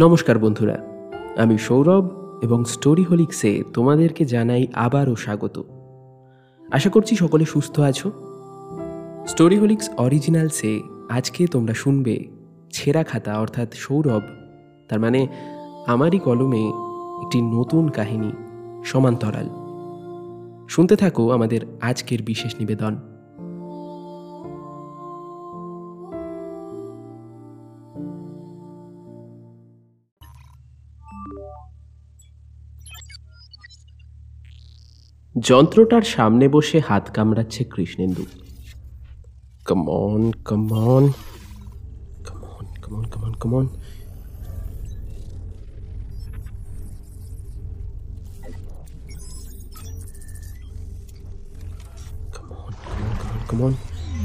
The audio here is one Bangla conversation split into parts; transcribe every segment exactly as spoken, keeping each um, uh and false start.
নমস্কার বন্ধুরা, আমি সৌরভ এবং স্টোরি হোলিক্সে তোমাদেরকে জানাই আবারও স্বাগত। আশা করছি সকলে সুস্থ আছো। স্টোরি হোলিক্স অরিজিনালসে আজকে তোমরা শুনবে ছেঁড়া খাতা অর্থাৎ সৌরভ, তার মানে আমারই কলমে একটি নতুন কাহিনী সমান্তরাল। শুনতে থাকো আমাদের আজকের বিশেষ নিবেদন। যন্ত্রটার সামনে বসে হাত কামড়াচ্ছে Krishnendu. Come on come on come on come on come on come on come on come on come on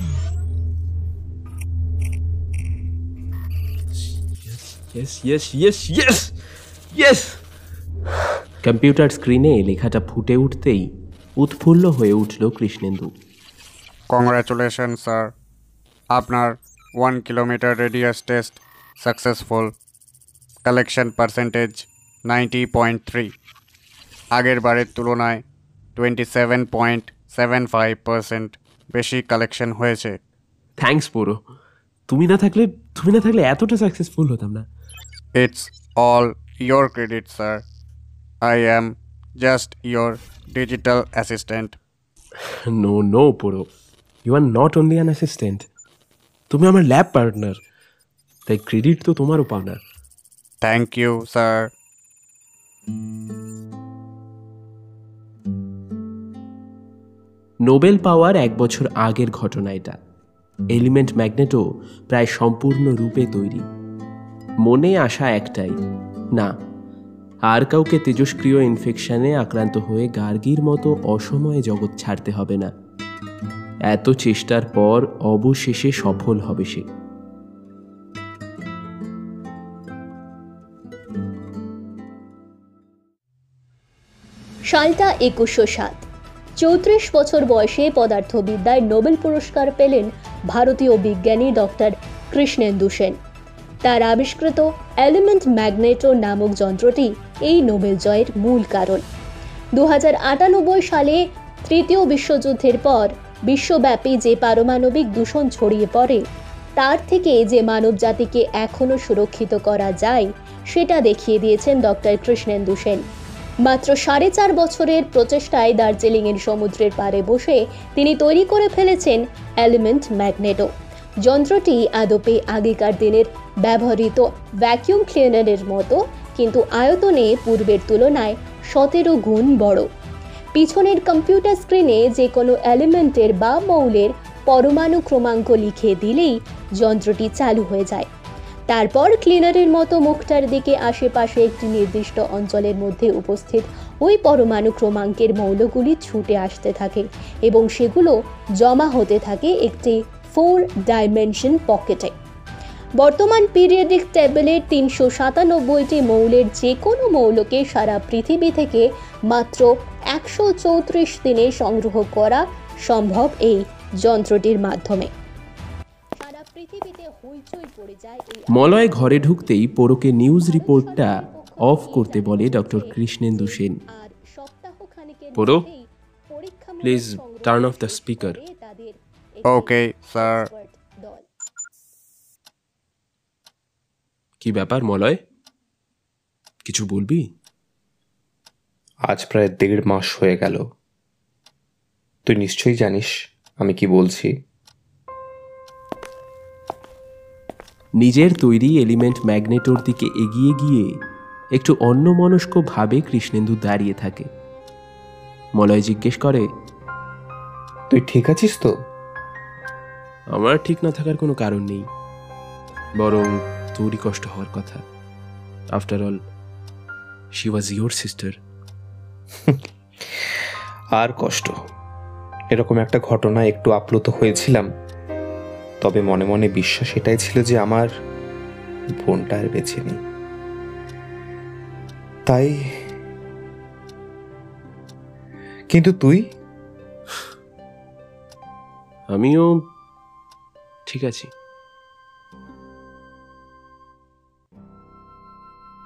yes yes yes yes yes. Computer স্ক্রিনে লেখাটা ফুটে উঠতেই উৎফুল্ল হয়ে উঠল কৃষ্ণেন্দু। কংগ্রাচুলেশন স্যার, আপনার one kilometre radius test successful. Collection percentage ninety point three, আগের বারের তুলনায় twenty seven point seven five percent বেশি কালেকশন হয়েছে। থ্যাঙ্কস পুরো, তুমি না থাকলে তুমি না থাকলে এতটা সাকসেসফুল হতাম না। It's all your credit sir, I am just your digital assistant. No no Puro, you are not only an assistant, তুমি আমার ল্যাব পার্টনার, তাই ক্রেডিট তো তোমারও পাওনা। Thank you sir. নোবেল পাওয়ার এক বছর আগের ঘটনা এটা। এলিমেন্ট ম্যাগনেটো প্রায় সম্পূর্ণ রূপে তৈরি। মনে আশা একটাই, না আর কাউকে তেজস্ক্রিয় ইনফেকশনে আক্রান্ত হয়ে গার্গীর মতো অসময়ে জগৎ ছাড়তে হবে না। এত চেষ্টার পর অবশেষে সফল হবে সে। সালটা একুশশো সাত। চৌত্রিশ বছর বয়সে পদার্থবিদ্যায় নোবেল পুরস্কার পেলেন ভারতীয় বিজ্ঞানী ডক্টর কৃষ্ণেন্দু সেন। তার আবিষ্কৃত এলিমেন্ট ম্যাগনেটো নামক যন্ত্রটি এই নোবেল জয়ের মূল কারণ। দু হাজার আটানব্বই সালে তৃতীয় বিশ্বযুদ্ধের পর বিশ্বব্যাপী যে পারমাণবিক দূষণ ছড়িয়ে পড়ে, তার থেকে যে মানব জাতিকে এখনও সুরক্ষিত করা যায় সেটা দেখিয়ে দিয়েছেন ডক্টর কৃষ্ণেন্দু সেন। মাত্র সাড়ে চার বছরের প্রচেষ্টায় দার্জিলিংয়ের সমুদ্রের পাড়ে বসে তিনি তৈরি করে ফেলেছেন এলিমেন্ট ম্যাগনেটো। যন্ত্রটি আদপে আগেকার দিনের ব্যবহৃত ভ্যাকিউম ক্লিনারের মতো, কিন্তু আয়তনে পূর্বের তুলনায় সতেরো গুণ বড়। পিছনের কম্পিউটার স্ক্রিনে যে কোনো এলিমেন্টের বা মৌলের পরমাণু ক্রমাঙ্ক লিখে দিলেই যন্ত্রটি চালু হয়ে যায়। তারপর ক্লিনারের মতো মুখটার দিকে আশেপাশে একটি নির্দিষ্ট অঞ্চলের মধ্যে উপস্থিত ওই পরমাণু ক্রমাঙ্কের মৌলগুলি ছুটে আসতে থাকে এবং সেগুলো জমা হতে থাকে একটি ফোর ডাইমেনশন পকেটে। বর্তমান পিরিয়ডিক টেবিলের তিনশো সাতানব্বইটি মৌলের যে কোনো মৌলকে সারা পৃথিবী থেকে মাত্র একশো চৌত্রিশ দিনে সংগ্রহ করা সম্ভব এই যন্ত্রটির মাধ্যমে। মলয় ঘরে ঢুকতেই পোরোকে নিউজ রিপোর্টটা অফ করতে বলে doctor Krishnendu Sen. Poro, please turn off the speaker. Okay sir. কি ব্যাপার মলয়, কিছু বলবি? আজ প্রায় দেড় মাস হয়ে গেল, তুই নিশ্চয়ই জানিস আমি কি বলছি। নিজের তৈরি এলিমেন্ট ম্যাগনেটোর দিকে এগিয়ে গিয়ে একটু অন্যমনস্ক ভাবে কৃষ্ণেন্দু দাঁড়িয়ে থাকে। মলয় জিজ্ঞেস করে, তুই ঠিক আছিস তো? আমার ঠিক না থাকার কোনো কারণ নেই, বরং তোরই কষ্ট হওয়ার কথা। After all she was your sister. আর কষ্ট, এরকম একটা ঘটনা একটু আপ্লুত হয়েছিলাম, তবে মনে মনে বিশ্বাস এটাই ছিল যে আমার বোনটা আর বেঁচে নেই। তাই কিন্তু তুই? আমিও ঠিক আছি।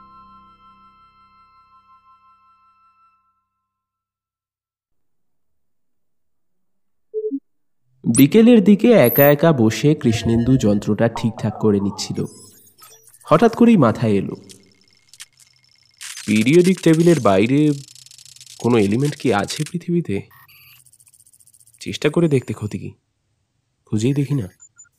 বিকেলের দিকে একা একা বসে কৃষ্ণেন্দু যন্ত্রটা ঠিকঠাক করে নিচ্ছিল। হঠাৎ করেই মাথায় এলো, পিরিয়ডিক টেবিলের বাইরে কোনো এলিমেন্ট কি আছে পৃথিবীতে? চেষ্টা করে দেখতে ক্ষতি কি, খুঁজেই দেখি না।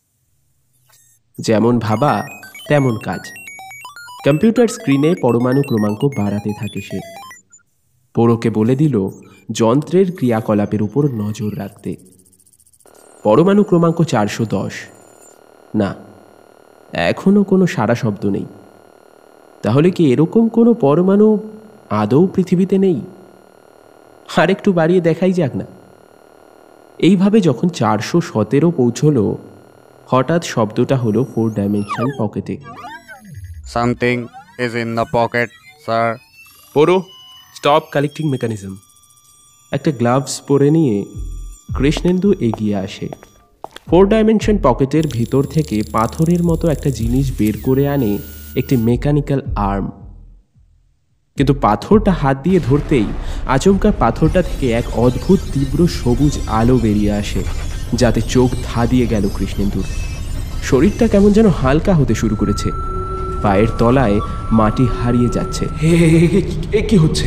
যেমন ভাবা তেমন কাজ। কম্পিউটার স্ক্রিনে পরমাণু ক্রমাঙ্ক বাড়াতে থাকে সে। পোড়োকে বলে দিল যন্ত্রের ক্রিয়াকলাপের উপর নজর রাখতে। পরমাণু ক্রমাঙ্ক চারশো দশ। না, এখনো কোনো সাড়া শব্দ নেই। তাহলে কি এরকম কোনো পরমাণু আদৌ পৃথিবীতে নেই? আর একটু বাড়িয়ে দেখাই যাক না। এইভাবে যখন চারশো সতেরো পৌঁছল, হঠাৎ শব্দটা হলো ফোর ডাইমেনশন পকেটে। Something is in the pocket, sir. Poro, stop collecting mechanism. একটা গ্লাভস পরে নিয়ে কৃষ্ণেন্দু এগিয়ে আসে। ফোর ডাইমেনশন পকেটের ভিতর থেকে পাথরের মতো একটা জিনিস বের করে আনে, একটি মেকানিক্যাল আর্ম। কিন্তু পাথরটা হাত দিয়ে ধরতেই আচমকা পাথরটা থেকে এক অদ্ভুত তীব্র সবুজ আলো বেরিয়ে আসে, যাতে চোখ ধাঁধিয়ে গেল কৃষ্ণেন্দুর। শরীরটা কেমন যেন হালকা হতে শুরু করেছে, পায়ের তলায় মাটি হারিয়ে যাচ্ছে। কি হচ্ছে?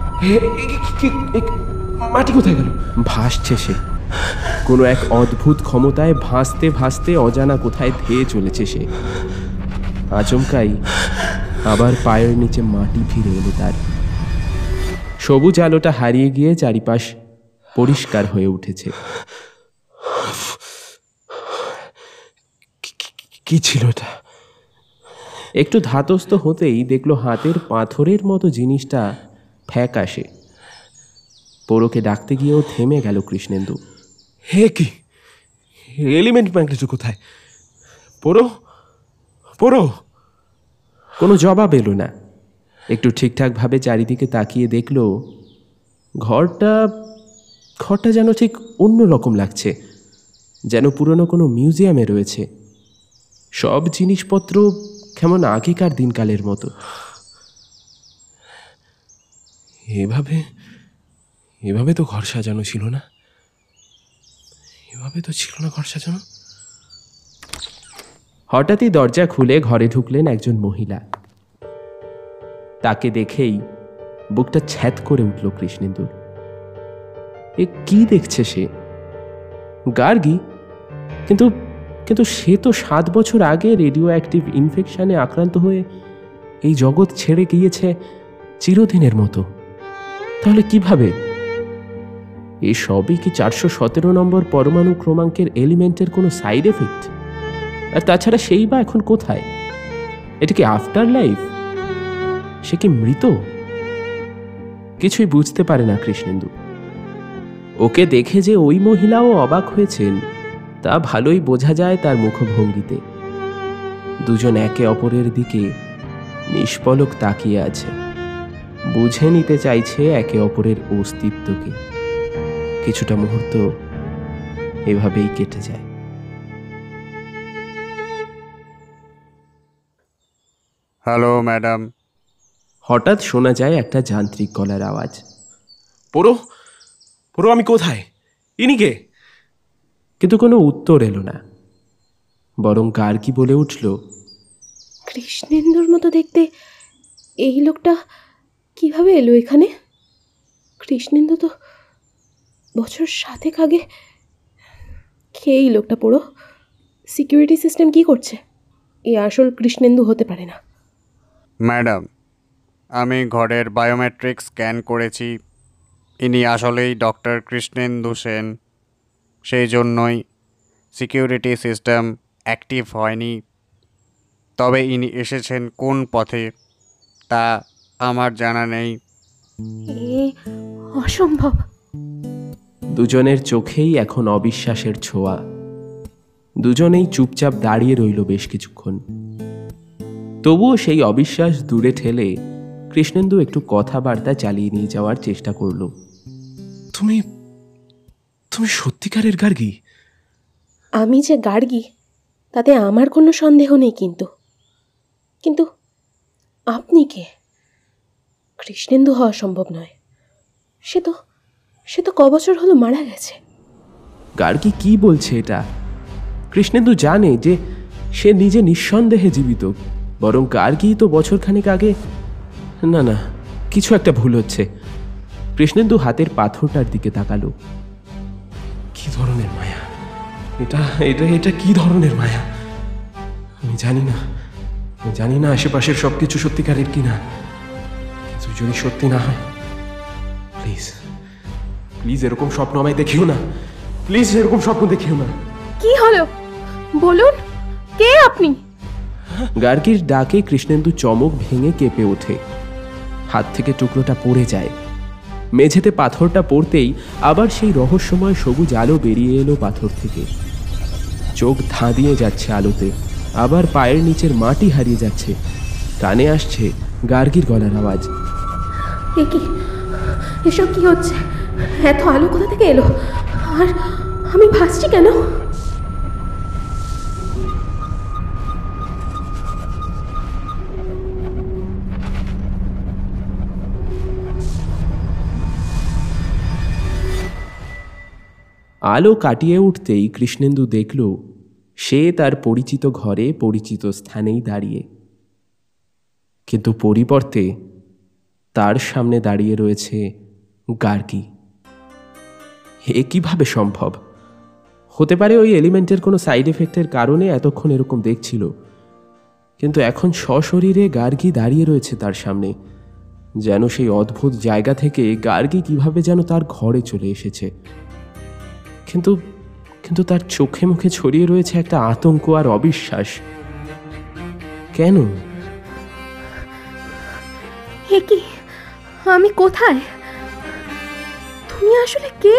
মাটি কোথায় গেল? ভাসছে সে, কোনো এক অদ্ভুত ক্ষমতায় ভাসতে ভাসতে অজানা কোথায় ধেয়ে চলেছে সে। আচমকাই আবার পায়ের নিচে মাটি ফিরে এলো তার। সবুজ আলোটা হারিয়ে গিয়ে চারিপাশ পরিষ্কার হয়ে উঠেছে। কি ছিল এটা? একটু ধাতস্থ হতেই দেখলো হাতের পাথরের মতো জিনিসটা ঠেক আসে। পোড়োকে ডাকতে গিয়েও থেমে গেল কৃষ্ণেন্দু। হে কি এলিমেন্ট ম্যাগনেটো কোথায়? পোড়ো, পোড়ো। কোনো জবাব এলো না। একটু ঠিকঠাকভাবে চারিদিকে তাকিয়ে দেখলো ঘরটা ঘরটা যেন ঠিক অন্য রকম লাগছে, যেন পুরনো কোনো মিউজিয়ামে রয়েছে। সব জিনিসপত্র কেমন আগেকার দিনকালের মতো। এভাবে এভাবে তো ঘর সাজানো ছিল না, এভাবে তো ছিল না ঘর সাজানো। হঠাৎই দরজা খুলে ঘরে ঢুকলেন একজন মহিলা। তাকে দেখেই বুকটা ছ্যাদ করে উঠল কৃষ্ণেন্দুর। এ কি দেখছে সে? গার্গী, কিন্তু কিন্তু সে তো সাত বছর আগে রেডিও অ্যাক্টিভ ইনফেকশনে আক্রান্ত হয়ে এই জগৎ ছেড়ে গিয়েছে চিরদিনের মতো। তাহলে কিভাবে? এই সবই কি চারশো সতেরো নম্বর পরমাণু ক্রমাঙ্কের এলিমেন্টের কোনো সাইড এফেক্ট? আর তাছাড়া সেই বা এখন কোথায়? এটা কি আফটার লাইফ? সে কি মৃত? কিছুই বুঝতে পারে না কৃষ্ণেন্দু। ওকে দেখে যে ওই মহিলাও অবাক হয়েছেন তা ভালোই বোঝা যায় তার মুখভঙ্গিতে। দুজন একে অপরের দিকে নিষ্পলক তাকিয়ে আছে, বুঝে নিতে চাইছে একে অপরের অস্তিত্বকে। কিছুটা মুহূর্ত এভাবেই কেটে যায়। Hello madam. হঠাৎ শোনা যায় একটা যান্ত্রিক গলার আওয়াজ। পোড়ো, পোড়ো, আমি কোথায়? ইনি কে? কিন্তু কোনো উত্তর এলো না, বরং গার্গী বলে উঠল, কৃষ্ণেন্দুর মতো দেখতে এই লোকটা কিভাবে এলো এখানে? কৃষ্ণেন্দু তো বছর সাতেক আগে। কে এই লোকটা? পোড়ো, সিকিউরিটি সিস্টেম কি করছে? এই আসল কৃষ্ণেন্দু হতে পারে না। ম্যাডাম, আমি ঘরের বায়োমেট্রিক স্ক্যান করেছি। ইনি আসলেই ডক্টর কৃষ্ণেন্দু সেন। সেই জন্যই সিকিউরিটি সিস্টেম অ্যাক্টিভ হয়নি। তবে ইনি এসেছেন কোন পথে তা আমার জানা নেই। এ অসম্ভব। দুজনের চোখেই এখন অবিশ্বাসের ছোঁয়া। দুজনেই চুপচাপ দাঁড়িয়ে রইল বেশ কিছুক্ষণ। তবুও সেই অবিশ্বাস দূরে ঠেলে কৃষ্ণেন্দু একটু কথাবার্তা চালিয়ে নিয়ে যাওয়ার চেষ্টা করল। তুমি তুমি সত্যিকারের গার্গী? আমি যে গার্গী তাতে আমার কোনো সন্দেহ নেই, কিন্তু কিন্তু আপনি কে? কৃষ্ণেন্দু হওয়া সম্ভব নয়। সে তো সে তো ক বছর হলো মারা গেছে। গার্গী কি বলছে এটা? কৃষ্ণেন্দু জানে যে সে নিজে নিঃসন্দেহে জীবিত, বরং গার্গী তো বছরখানেক আগে। না না, কিছু একটা ভুল হচ্ছে। কৃষ্ণেন্দু হাতের পাথরটার দিকে তাকালো। কি ধরনের মায়া এটা? এটা এটা কি ধরনের মায়া? আমি জানি না, আমি জানি না আশেপাশের সবকিছু সত্যিকারের কিনা, কিন্তু যদি সত্যি না হয়, প্লিজ প্লিজ এরকম স্বপ্ন আমায় দেখিও না। প্লিজ এরকম স্বপ্ন দেখিও না। কি হলো বলুন, কে আপনি? গার্গীর ডাকে কৃষ্ণেন্দু চমক ভেঙে কেঁপে ওঠে। হাত থেকে টুকরোটা পড়ে যায়। মেঝেতে পাথরটা পড়তেই আবার সেই রহস্যময় সবুজ আলো বেরিয়ে এলো পাথর থেকে। চোখ ধাঁধিয়ে যাচ্ছে আলোতে, আবার পায়ের নিচের মাটি হারিয়ে যাচ্ছে। কানে আসছে গার্গীর গলার আওয়াজ। এ কি, এসব কি হচ্ছে? এত আলো কোথা থেকে এলো? আর আমি ভাসছি কেন? আলো কাটিয়ে উঠতেই কৃষ্ণেন্দু দেখল সে তার পরিচিত ঘরে পরিচিত স্থানেই দাঁড়িয়ে, কিন্তু পরিবর্তে তার সামনে দাঁড়িয়ে রয়েছে গার্গী। এ কিভাবে সম্ভব? হতে পারে ওই এলিমেন্টের কোনো সাইড এফেক্টের কারণে এতক্ষণ এরকম দেখছিল, কিন্তু এখন সশরীরে গার্গী দাঁড়িয়ে রয়েছে তার সামনে, যেন সেই অদ্ভুত জায়গা থেকে গার্গী কিভাবে যেন তার ঘরে চলে এসেছে। কিন্তু কিন্তু তার চোখে মুখে ছড়িয়ে রয়েছে একটা আতঙ্ক আর অবিশ্বাস। কেন? এ কি, আমি কোথায়? তুমি আসলে কে?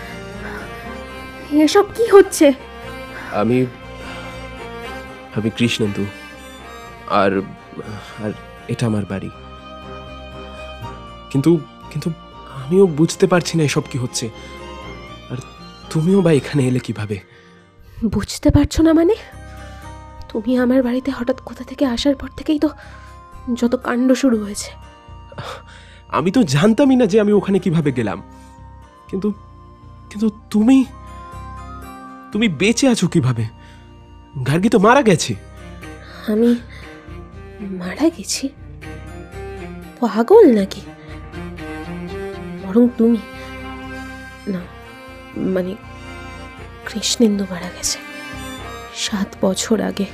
এসব কি হচ্ছে? আমি আমি কৃষ্ণেন্দু, আর আর এটা আমার বাড়ি। কিন্তু কিন্তু আমিও বুঝতে পারছি না এসব কি হচ্ছে। আর তুমিও বা এখানে এলে কিভাবে? বুঝতে পারছো না মানে? তুমি আমার বাড়িতে হঠাৎ কোথা থেকে আসার পর থেকেই তো যত কাণ্ড শুরু হয়েছে। আমি তো জানতামই না যে আমি ওখানে কিভাবে গেলাম। কিন্তু কিন্তু তুমি তুমি বেঁচে আছো কিভাবে? গার্গী তো মারা গেছে। আমি মারা গেছি? পাগল নাকি? বরং তুমি, না মানে কৃষ্ণেন্দু মারা গেছে সাত বছর আগে।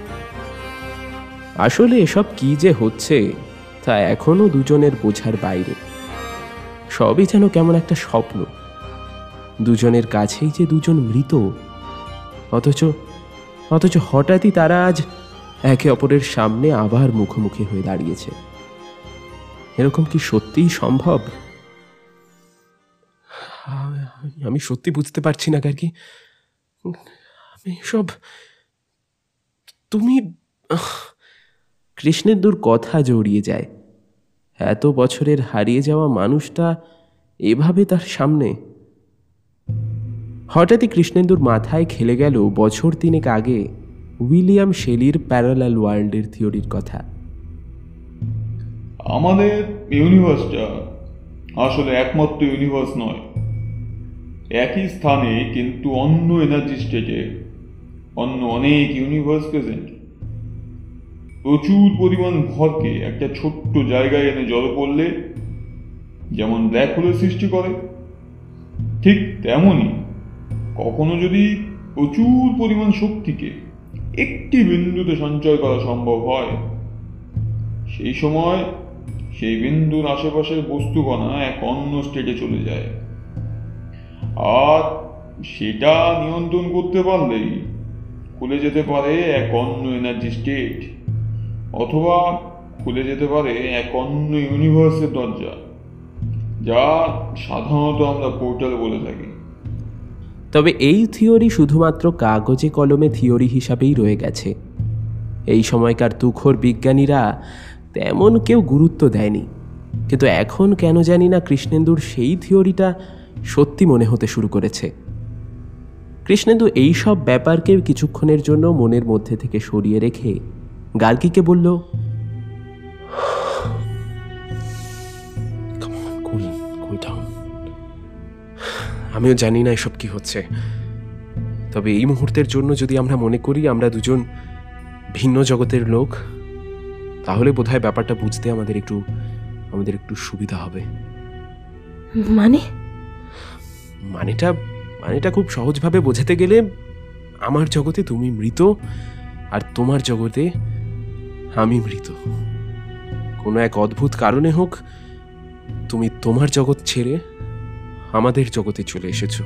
আসলে এসব কি যে হচ্ছে তা এখনো দুজনের বোঝার বাইরে। সবই যেন কেমন একটা স্বপ্ন। দুজনের কাছেই যে দুজন মৃত, অথচ অথচ হঠাৎই তারা আজ একে অপরের সামনে আবার মুখোমুখি হয়ে দাঁড়িয়েছে। এরকম কি সত্যিই সম্ভব? আমি সত্যি বুঝতে পারছি না গার্গী। আমি সব তুমি কৃষ্ণেন্দুর কথা জড়িয়ে যায়। এত বছরের হারিয়ে যাওয়া মানুষটা এভাবে তার সামনে। হঠাৎই কৃষ্ণেন্দুর মাথায় খেলে গেল বছর তিনেক আগে উইলিয়াম শেলির প্যারালাল ওয়ার্ল্ডের থিওরির কথা। আমাদের ইউনিভার্সটা আসলে একমাত্র ইউনিভার্স নয়। একই স্থানে কিন্তু অন্য এনার্জি স্টেটে অন্য অনেক ইউনিভার্স প্রেজেন্ট। প্রচুর পরিমাণ ভরকে একটা ছোট্ট জায়গায় এনে জড়ো করলে যেমন ব্ল্যাক হোলের সৃষ্টি করে, ঠিক তেমনই কখনো যদি প্রচুর পরিমাণ শক্তিকে একটি বিন্দুতে সঞ্চয় করা সম্ভব হয়, সেই সময় সেই বিন্দুর আশেপাশের বস্তুকণা এক অন্য স্টেটে চলে যায়। আর সেটা নিয়ন্ত্রণ করতে পারলেই খুলে যেতে পারে এক অন্য এনার্জি স্টেট, অথবা খুলে যেতে পারে এক অন্য ইউনিভার্সের দরজা, যা সাধারণত আমরা পোর্টাল বলে থাকি। তবে এই থিওরি শুধুমাত্র কাগজে কলমে থিওরি হিসাবেই রয়ে গেছে। এই সময়কার তুখোর বিজ্ঞানীরা তেমন কেউ গুরুত্ব দেয়নি, কিন্তু এখন কেন জানি না কৃষ্ণেন্দুর সেই থিওরিটা সত্যি মনে হতে শুরু করেছে। কৃষ্ণেন্দু এই সব ব্যাপারকে কিছুক্ষণের জন্য মনের মধ্যে থেকে সরিয়ে রেখে গার্গীকে বলল, আমিও জানি না এসব কি হচ্ছে, তবে এই মুহূর্তের জন্য যদি আমরা মনে করি আমরা দুজন ভিন্ন জগতের লোক, তাহলে বোধহয় ব্যাপারটা বুঝতে আমাদের একটু আমাদের একটু সুবিধা হবে। মানে মানেটা মানেটা খুব সহজভাবে বোঝাতে গেলে, আমার জগতে তুমি মৃত আর তোমার জগতে আমি মৃত। কোনো এক অদ্ভুত কারণে হোক তুমি তোমার জগৎ ছেড়ে আমাদের জগতে চলে এসেছো।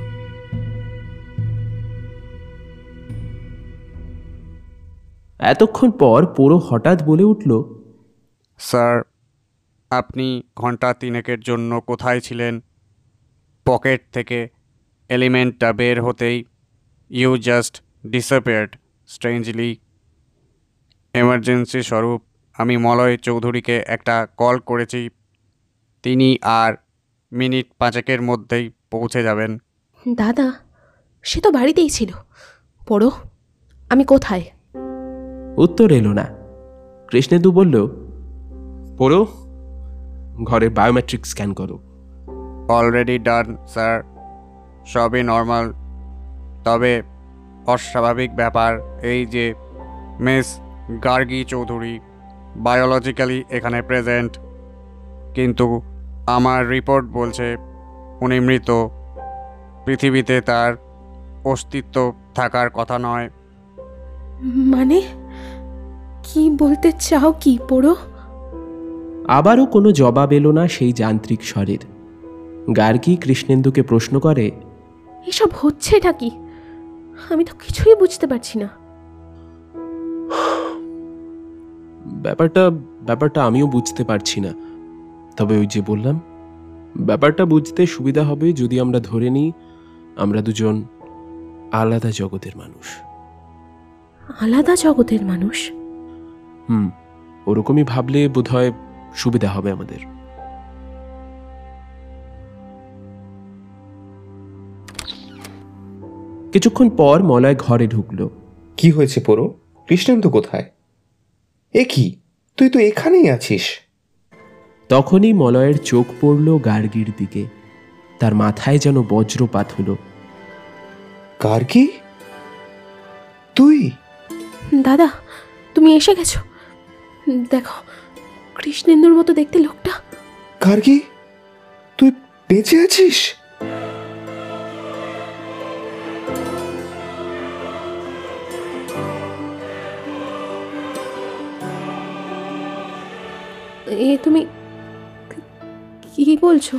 এতক্ষণ পর পোরো হঠাৎ বলে উঠল, স্যার, আপনি ঘন্টা তিনেকের জন্য কোথায় ছিলেন? পকেট থেকে এলিমেন্টটা বের হতেই you just disappeared strangely. Emergency স্বরূপ আমি মলয় চৌধুরীকে একটা কল করেছি, তিনি আর মিনিট পাঁচেকের মধ্যেই পৌঁছে যাবেন। দাদা, সে তো বাড়িতেই ছিল। পড়ো, আমি কোথায়? উত্তর এলো না। কৃষ্ণেন্দু বলল, পড়ো, ঘরের বায়োমেট্রিক স্ক্যান করো। অলরেডি ডান স্যার, সবই নর্মাল। তবে অস্বাভাবিক ব্যাপার এই যে মিস গার্গী চৌধুরী বায়োলজিক্যালি এখানে প্রেজেন্ট, কিন্তু আমার রিপোর্ট বলছে উনি মৃত। পৃথিবীতে তার অস্তিত্ব থাকার কথা নয়। মানে কি বলতে চাও কি পড়ো? আবারও কোনো জবাব এলো না সেই যান্ত্রিক স্বরের। গার্গী কৃষ্ণেন্দুকে প্রশ্ন করে, এসব হচ্ছেটা কি? আমি তো কিছুই বুঝতে পারছি না। ব্যাপারটা ব্যাপারটা আমিও বুঝতে পারছি না। তবে ওই যে বললাম, ব্যাপারটা বুঝতে সুবিধা হবে যদি আমরা ধরে নিই আমরা দুজন আলাদা জগতের মানুষ। আলাদা জগতের মানুষ? হুম, ওরকমই ভাবলে বোধহয় সুবিধা হবে আমাদের। কিছুক্ষণ পর মলয় ঘরে ঢুকলো। কি হয়েছে পোরো? কৃষ্ণেন্দু কোথায়? এ কি, তুই তো এখানেই আছিস। তখনই মলয়ের চোখ পড়ল গার্গীর দিকে। তার মাথায় যেন বজ্রপাত হলো। গার্গী, তুই? দাদা, তুমি এসে গেছো। দেখো, কৃষ্ণেন্দুর মতো দেখতে লোকটা। গার্গী, তুই বেঁচে আছিস? এ তুমি কি বলছো?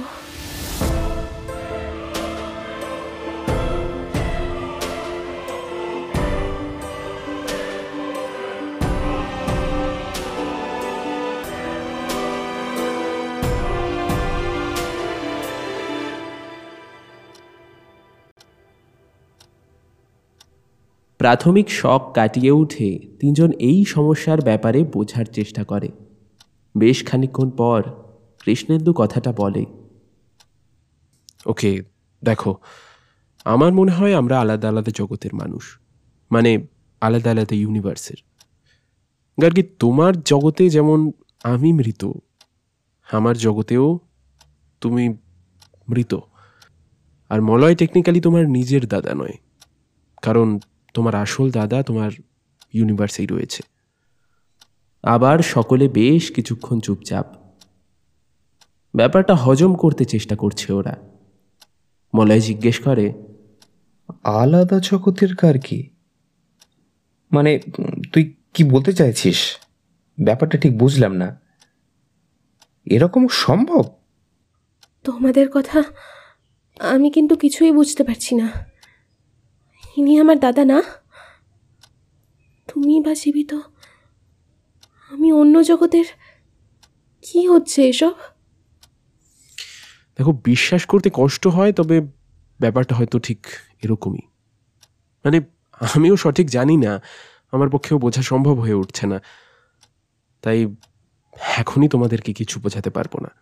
প্রাথমিক শক কাটিয়ে উঠে তিনজন এই সমস্যার ব্যাপারে বোঝার চেষ্টা করে। বেশ খানিকক্ষণ পর কৃষ্ণেন্দু কথাটা বলে, ওকে দেখো, আমার মনে হয় আমরা আলাদা আলাদা জগতের মানুষ, মানে আলাদা আলাদা ইউনিভার্সের। গার্গী, তোমার জগতে যেমন আমি মৃত, আমার জগতেও তুমি মৃত। আর মলয় টেকনিক্যালি তোমার নিজের দাদা নয়, কারণ তোমার আসল দাদা তোমার ইউনিভার্সেই রয়েছে। আবার সকলে বেশ কিছুক্ষণ চুপচাপ। ব্যাপারটা হজম করতে চেষ্টা করছে ওরা। মলয় জিজ্ঞেস করে, আলাদা জগতের গার্গী মানে তুই কি বলতে চাইছিস? ব্যাপারটা ঠিক বুঝলাম না। এরকম সম্ভব? তোমাদের কথা আমি কিন্তু কিছুই বুঝতে পারছি না। ইনি আমার দাদা না? তুমি বা জীবিত, আমি অন্য জগতের। কি হচ্ছে এসব? দেখো, বিশ্বাস করতে কষ্ট হয়, তবে ব্যাপারটা হয়তো ঠিক এরকমই। মানে আমিও সঠিক জানি না, আমার পক্ষেও বোঝা সম্ভব হয়ে উঠছে না, তাই এখনই তোমাদেরকে কিছু বোঝাতে পারবো না।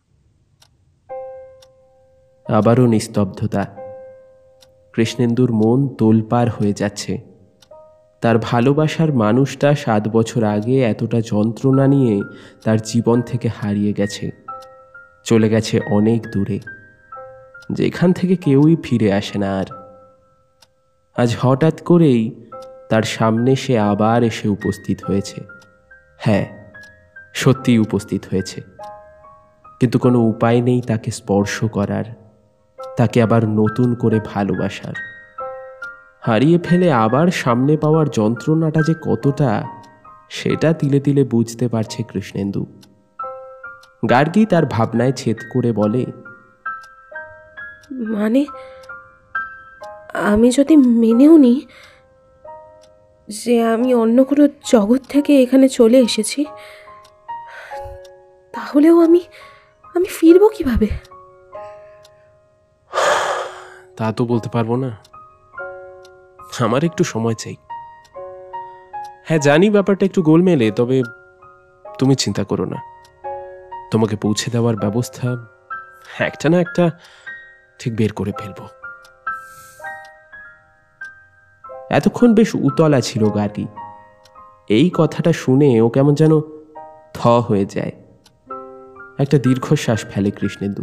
আবারও নিস্তব্ধতা। কৃষ্ণেন্দুর মন তোলপাড় হয়ে যাচ্ছে। তার ভালোবাসার মানুষটা সাত বছর আগে এতটা যন্ত্রণা নিয়ে তার জীবন থেকে হারিয়ে গেছে, চলে গেছে অনেক দূরে, যেখান থেকে কেউই ফিরে আসে না আর। আজ হঠাৎ করেই তার সামনে সে আবার এসে উপস্থিত হয়েছে। হ্যাঁ, সত্যিই উপস্থিত হয়েছে, কিন্তু কোনো উপায় নেই তাকে স্পর্শ করার, তাকে আবার নতুন করে ভালোবাসার। হারিয়ে ফেলে আবার সামনে পাওয়ার যন্ত্রণাটা যে কতটা, সেটা তিলে তিলে বুঝতে পারছে কৃষ্ণেন্দু। গার্গী তার ভাবনায় ছেদ করে বলে, মানে আমি যদি মেনেও নিই যে আমি অন্য কোনো জগৎ থেকে এখানে চলে এসেছি, তাহলেও আমি আমি ফিরবো কিভাবে? তা তো বলতে পারবো না, আমার একটু সময় চাই। হ্যাঁ জানি ব্যাপারটা একটু গোলমেলে, তবে তুমি চিন্তা করো না, তোমাকে পৌঁছে দেওয়ার ব্যবস্থা একটা না একটা ঠিক বের করে ফেলবো। এতক্ষণ বেশ উতলা ছিল গার্গী। এই কথাটা শুনে ও কেমন যেন থ হয়ে যায়। একটা দীর্ঘশ্বাস ফেলে কৃষ্ণেন্দু।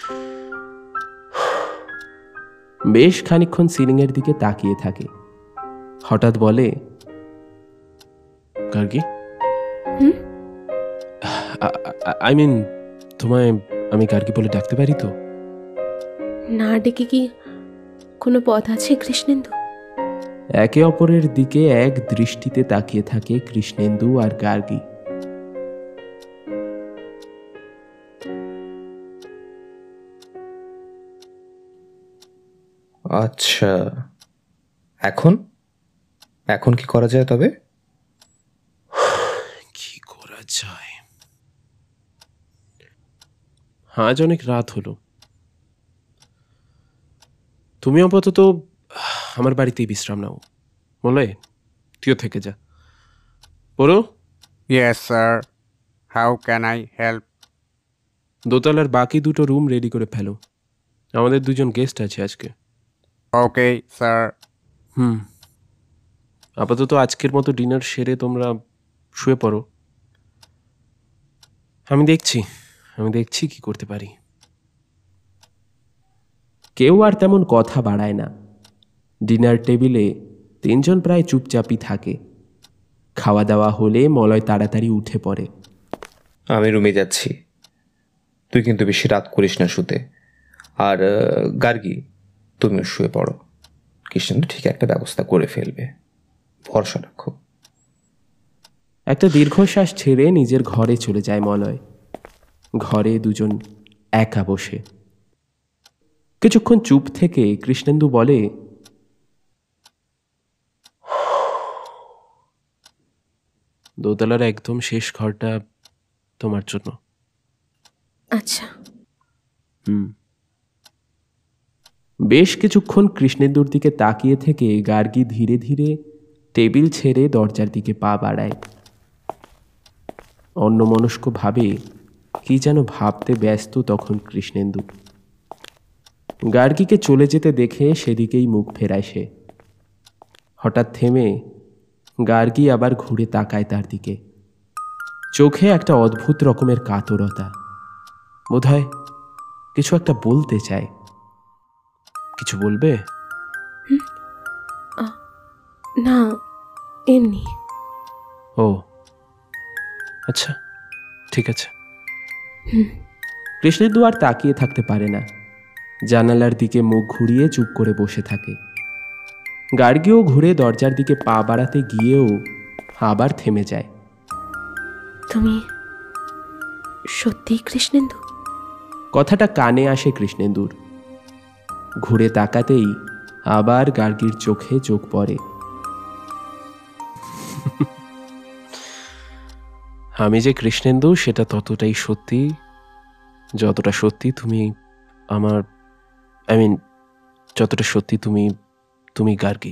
বেশ খানিকক্ষণ সিলিং এর দিকে তাকিয়ে থাকে। হঠাৎ বলে, গার্গী, আই মিন তোমায় আমি গার্গী বলে ডাকতে পারি তো? না ডেকে কি কোনো পথ আছে কৃষ্ণেন্দু? একে অপরের দিকে এক দৃষ্টিতে তাকিয়ে থাকে কৃষ্ণেন্দু আর গার্গী। আচ্ছা, এখন এখন কি করা যায় তবে? কি করা যায়? আজ অনেক রাত হলো, তুমি আপাতত আমার বাড়িতেই বিশ্রাম নাও। বলে তুইও থেকে যা। বলো। Yes, sir. How can I help? দোতলার বাকি দুটো রুম রেডি করে ফেলো, আমাদের দুজন গেস্ট আছে আজকে। Okay, sir. হুম, আপাতত আজকের মতো ডিনার সেরে তোমরা শুয়ে পড়ো। আমি দেখছি আমি দেখছি কি করতে পারি। কেউ আর তেমন কথা বাড়ায় না। ডিনার টেবিলে তিনজন প্রায় চুপচাপই থাকে। খাওয়া দাওয়া হলে মলয় তাড়াতাড়ি উঠে পড়ে। আমি রুমে যাচ্ছি, তুই কিন্তু বেশি রাত করিস না শুতে। আর গার্গী, তুমিও শুয়ে পড়ো। কৃষ্ণেন্দু ঠিক একটা ব্যবস্থা করে ফেলবে, ভরসা রাখো। একটা দীর্ঘশ্বাস ছেড়ে নিজের ঘরে চলে যায় মলয়। ঘরে দুজন একা বসে কিছুক্ষণ চুপ থেকে কৃষ্ণেন্দু বলে, দোতলার একদম শেষ ঘরটা তোমার জন্য। আচ্ছা। হুম। বেশ কিছুক্ষণ কৃষ্ণেন্দুর দিকে তাকিয়ে থেকে গার্গী ধীরে ধীরে টেবিল ছেড়ে দরজার দিকে পা বাড়ায়। অন্যমনস্ক ভাবে কি যেন ভাবতে ব্যস্ত তখন কৃষ্ণেন্দু। গার্গীকে চলে যেতে দেখে সেদিকেই মুখ ফেরায় সে। হঠাৎ থেমে গার্গী আবার ঘুরে তাকায় তার দিকে। চোখে একটা অদ্ভুত রকমের কাতরতা। বোধহয় কিছু একটা বলতে চায়। কিছু বলবে? না, এমনি। ও আচ্ছা, ঠিক আছে। কৃষ্ণেন্দু আর তাকিয়ে থাকতে পারে না। জানালার দিকে মুখ ঘুরিয়ে চুপ করে বসে থাকে। গার্গীও ঘুরে দরজার দিকে পা বাড়াতে গিয়েও আবার থেমে যায়। তুমি সত্যিই কৃষ্ণেন্দু? কথাটা কানে আসে কৃষ্ণেন্দুর। ঘুরে তাকাতেই আবার গার্গীর চোখে চোখ পড়ে। আমি যে কৃষ্ণেন্দু সেটা ততটাই সত্যি যতটা সত্যি তুমি আমার, আই মিন যতটা সত্যি তুমি তুমি গার্গী।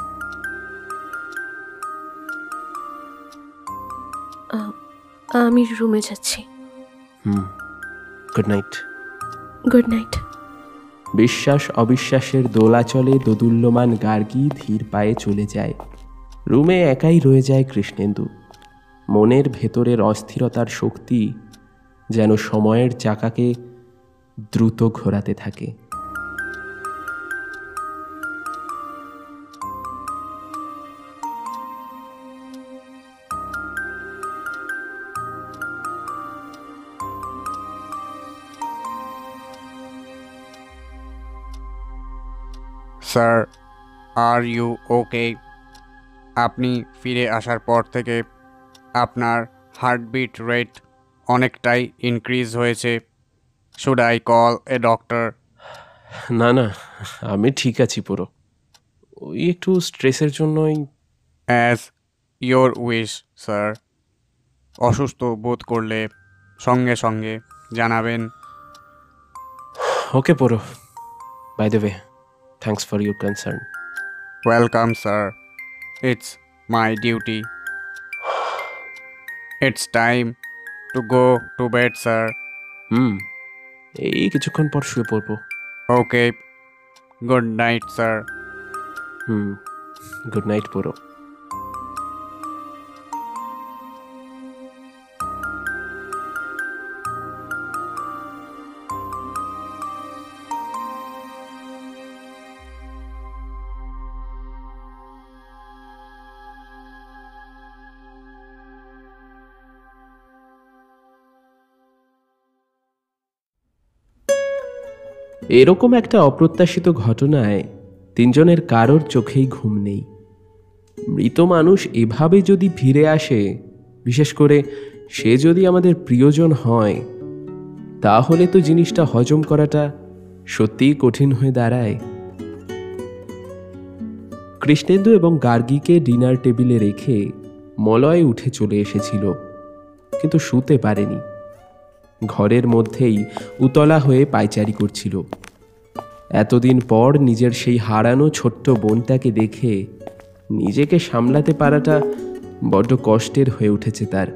আমি রুমে যাচ্ছি। Hmm, good night. Good night. বিশ্বাস অবিশ্বাসের দোলাচলে দোদুল্যমান গার্গী ধীর পায়ে চলে যায়। রুমে একাই রয়ে যায় কৃষ্ণেন্দু। মনের ভেতরের অস্থিরতার শক্তি যেন সময়ের চাকাকে দ্রুত ঘোরাতে থাকে। Sir, are you okay? আপনি ফিরে আসার পর থেকে আপনার হার্টবিট রেট অনেকটাই ইনক্রিজ হয়েছে। Should I call a doctor? না না, আমি ঠিক আছি পুরো। ওই একটু স্ট্রেসের জন্যই। As your wish sir. অসুস্থ বোধ করলে সঙ্গে সঙ্গে জানাবেন। Okay Puro. By the way, thanks for your concern. Welcome sir, it's my duty. It's time to go to bed sir. Hmm, এই কিছুক্ষণ পর শুয়ে পড়বো। Okay, good night sir. Hmm, good night Puro. এরকম একটা অপ্রত্যাশিত ঘটনায় তিনজনের কারোর চোখেই ঘুম নেই। মৃত মানুষ এভাবে যদি ফিরে আসে, বিশেষ করে সে যদি আমাদের প্রিয়জন হয়, তাহলে তো জিনিসটা হজম করাটা সত্যিই কঠিন হয়ে দাঁড়ায়। কৃষ্ণেন্দু এবং গার্গীকে ডিনার টেবিলে রেখে মলয় উঠে চলে এসেছিল, কিন্তু শুতে পারেনি। ঘরের মধ্যেই উতলা হয়ে পায়চারি করছিল। এতদিন পর নিজের সেই হারানো ছোট্ট বোনটাকে দেখে নিজেকে সামলাতে পারাটা বড্ড কষ্টের হয়ে উঠেছে তার।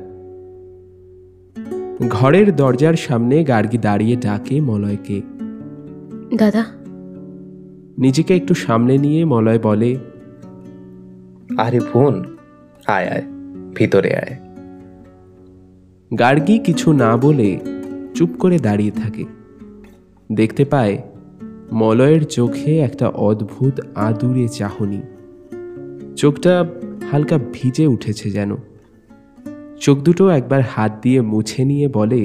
ঘরের দরজার সামনে গার্গী দাঁড়িয়ে ডাকে মলয়কে। দাদা। নিজেকে একটু সামলে নিয়ে মলয় বলে, আরে বোন, আয় আয়, ভিতরে আয়। গার্গী কিছু না বলে চুপ করে দাঁড়িয়ে থাকে। দেখতে পায় মলয়ের চোখে একটা অদ্ভুত আদুরে চাহনি। চোখটা হালকা ভিজে উঠেছে যেন। চোখ দুটো একবার হাত দিয়ে মুছে নিয়ে বলে,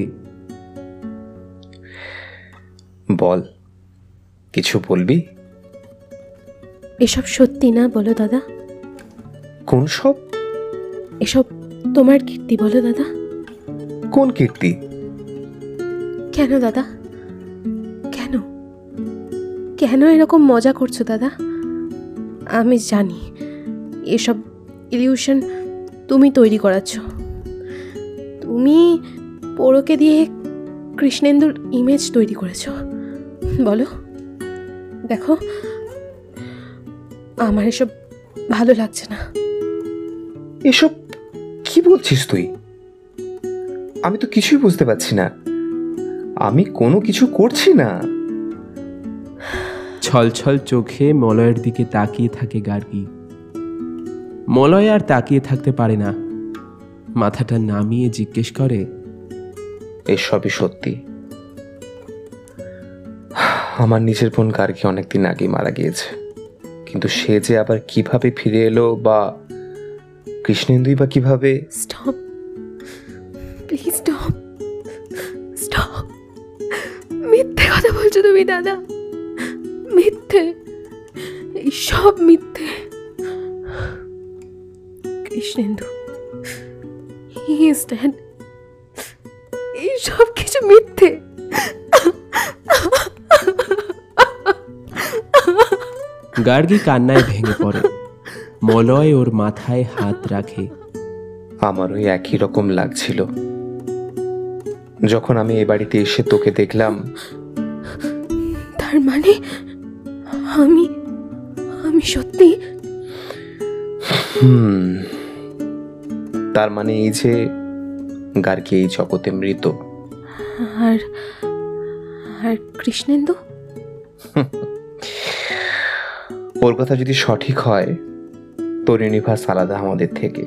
বল, কিছু বলবি? এসব সত্যি না বলো দাদা? কোন সব? এসব তোমার কীর্তি বলো দাদা? কোন কীর্তি? কেন দাদা, কেন কেন এরকম মজা করছো দাদা? আমি জানি এসব ইলিউশন তুমি তৈরি করাচ্ছ। তুমি পোড়োকে দিয়ে কৃষ্ণেন্দুর ইমেজ তৈরি করেছ। বলো, দেখো, আমার এসব ভালো লাগছে না। এসব কি বলছিস তুই? আমি তো কিছুই বুঝতে পারছি না। আমি কোনো কিছু করছি না। ছলছল চোখে মলয়ের দিকে তাকিয়ে থাকে গার্গী। মলয় আর তাকিয়ে থাকতে পারে না। মাথাটা নামিয়ে জিজ্ঞেস করে, এসবই সত্যি। আমার নিজের বোন গার্গী অনেকদিন আগে মারা গিয়েছে, কিন্তু সে যে আবার কিভাবে ফিরে এলো, বা কৃষ্ণেন্দুই বা কিভাবে। Stop, please stop, stop. মিথ্যে কথা বলছো তুমি দাদা, মিথ্যে, এই সব মিথ্যে। Krishnendu, he is dead. এই সব কিছু মিথ্যে। গার্গী কান্নায় ভেঙে পড়ে। মলয় ওর মাথায় হাত রাখে। আমার ওই একই রকম লাগছিল যখন আমি এ বাড়িতে এসে তোকে দেখলাম। তার মানে আমি আমি সত্যি। হুম, তার মানে এই যে গার্গী এই জগতে মৃত। আর আর কৃষ্ণেন্দু? ওর কথা যদি সঠিক হয়, তোর ইউনিভার্স আলাদা আমাদের থেকে।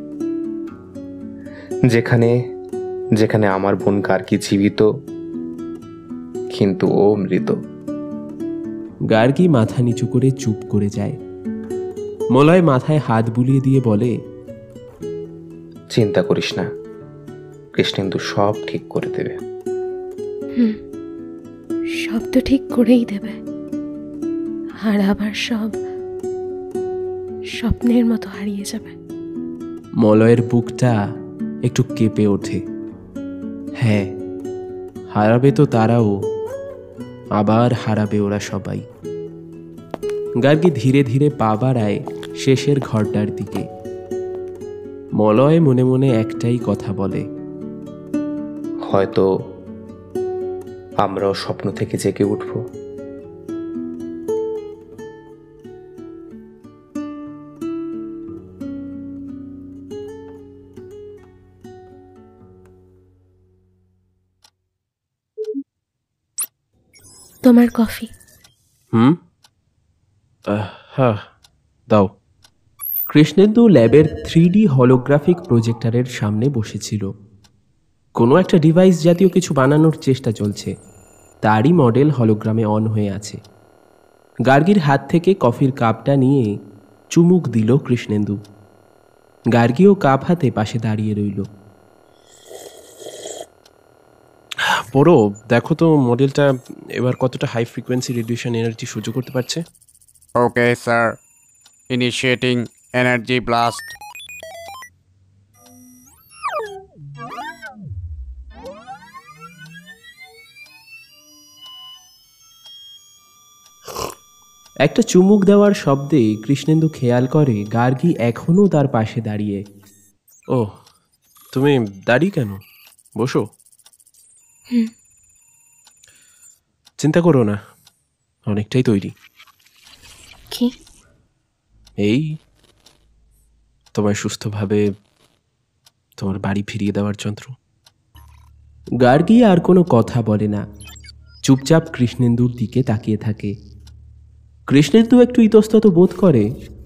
যেখানে যেখানে আমার বোন গার্গী জীবিত, কিন্তু ও মৃত। গার্গী মাথা নিচু করে চুপ করে যায়। মলয় মাথায় হাত বুলিয়ে দিয়ে বলে, চিন্তা করিস না, কৃষ্ণেন্দু সব ঠিক করে দেবে। হুম, সব তো ঠিক করেই দেবে। আর আবার সব স্বপ্নের মতো হারিয়ে যাবে। মলয়ের বুকটা একটু কেঁপে ওঠে। হ্যাঁ, হারাবে তো তারাও, আবার হারাবে ওরা সবাই। গার্গী ধীরে ধীরে পা বাড়ায় শেষের ঘরটার দিকে। মলয় মনে মনে একটাই কথা বলে, হয়তো আমরাও স্বপ্ন থেকে জেগে উঠব। তোমার কফি। হুম আহ, হ্যাঁ দাও। কৃষ্ণেন্দু ল্যাবের থ্রি ডি হলোগ্রাফিক প্রজেক্টরের সামনে বসেছিল। কোনো একটা ডিভাইস জাতীয় কিছু বানানোর চেষ্টা চলছে, তারই মডেল হলোগ্রামে অন হয়ে আছে। গার্গীর হাত থেকে কফির কাপটা নিয়ে চুমুক দিল কৃষ্ণেন্দু। গার্গীও কাপ হাতে পাশে দাঁড়িয়ে রইল। পড়ো, দেখো তো মডেলটা এবার কতটা হাই ফ্রিকোয়েন্সি রেডিয়েশন এনার্জি সহ্য করতে পারছে। Okay sir, initiating energy blast. একটা চুমুক দেওয়ার শব্দে কৃষ্ণেন্দু খেয়াল করে গার্গী এখনও তার পাশে দাঁড়িয়ে। ও, তুমি দাঁড়িয়ে কেন? বসো। চিন্তা করো না, অনেকটাই তৈরি। কি? এই তোমায় সুস্থভাবে তোমার বাড়ি ফিরিয়ে দেওয়ার যন্ত্র। গার্গী আর কোনো কথা বলে না, চুপচাপ কৃষ্ণেন্দুর দিকে তাকিয়ে থাকে। কৃষ্ণেন্দু একটু ইতস্তত বোধ করে।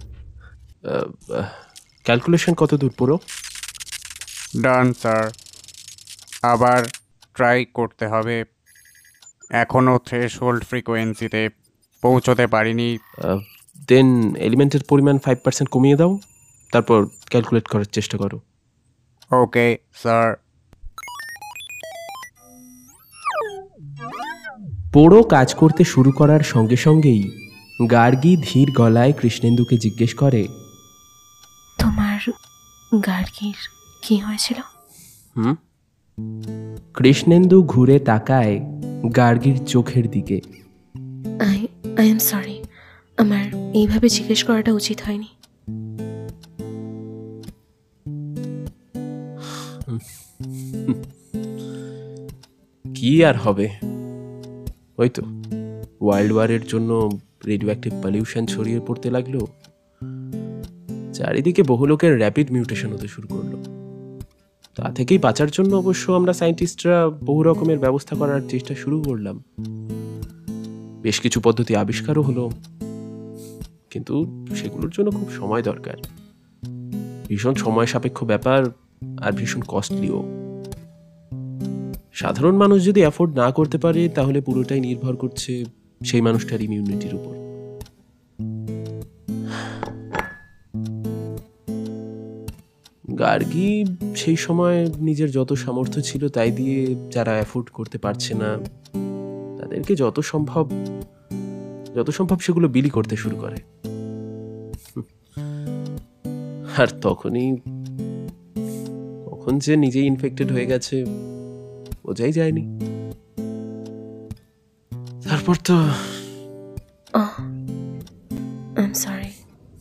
ক্যালকুলেশন কত দূর পুরো? ডান স্যার, আবার ট্রাই করতে হবে। এখনও থ্রেশহোল্ড ফ্রিকোয়েন্সিতে পৌঁছতে পারিনি। দেন এলিমেন্টের পরিমাণ ফাইভ পার্সেন্ট কমিয়ে দাও, তারপর ক্যালকুলেট করার চেষ্টা করো। Okay sir. পোড়ো কাজ করতে শুরু করার সঙ্গে সঙ্গেই গার্গী ধীর গলায় কৃষ্ণেন্দুকে জিজ্ঞেস করে, তোমার গার্গীর কি হয়েছিল? হুম? কৃষ্ণেন্দু ঘুরে তাকায় গার্গীর চোখের দিকে। আই আই এম সরি, আমার এইভাবে জিজ্ঞেস করাটা উচিত হয়নি। কি আর হবে, ওই তো ওয়ার্ল্ড ওয়ারের জন্য রেডিও অ্যাক্টিভ পলিউশন ছড়িয়ে পড়তে লাগলো, চারিদিকে বহু লোকের র্যাপিড মিউটেশন হতে শুরু করলো। তা থেকেই বাঁচার জন্য অবশ্য আমরা সায়েন্টিস্টরা বহু রকমের ব্যবস্থা করার চেষ্টা শুরু করলাম। বেশ কিছু পদ্ধতি আবিষ্কারও হলো, কিন্তু সেগুলোর জন্য খুব সময় দরকার। ভীষণ সময় সাপেক্ষ ব্যাপার, আর ভীষণ কস্টলিও। সাধারণ মানুষ যদি অ্যাফোর্ড না করতে পারে, তাহলে পুরোটাই নির্ভর করছে সেই মানুষটার ইমিউনিটির উপর। গার্গী সেই সময় নিজের যত সামর্থ্য ছিল তাই দিয়ে যারা অ্যাফোর্ড করতে পারছে না তাদেরকে যত সম্ভব যত সম্ভব সেগুলো বিলি করতে শুরু করে। আর তখনই কখন যে নিজেই ইনফেক্টেড হয়ে গেছে বোঝাই যায়নি। তারপর তো I am sorry.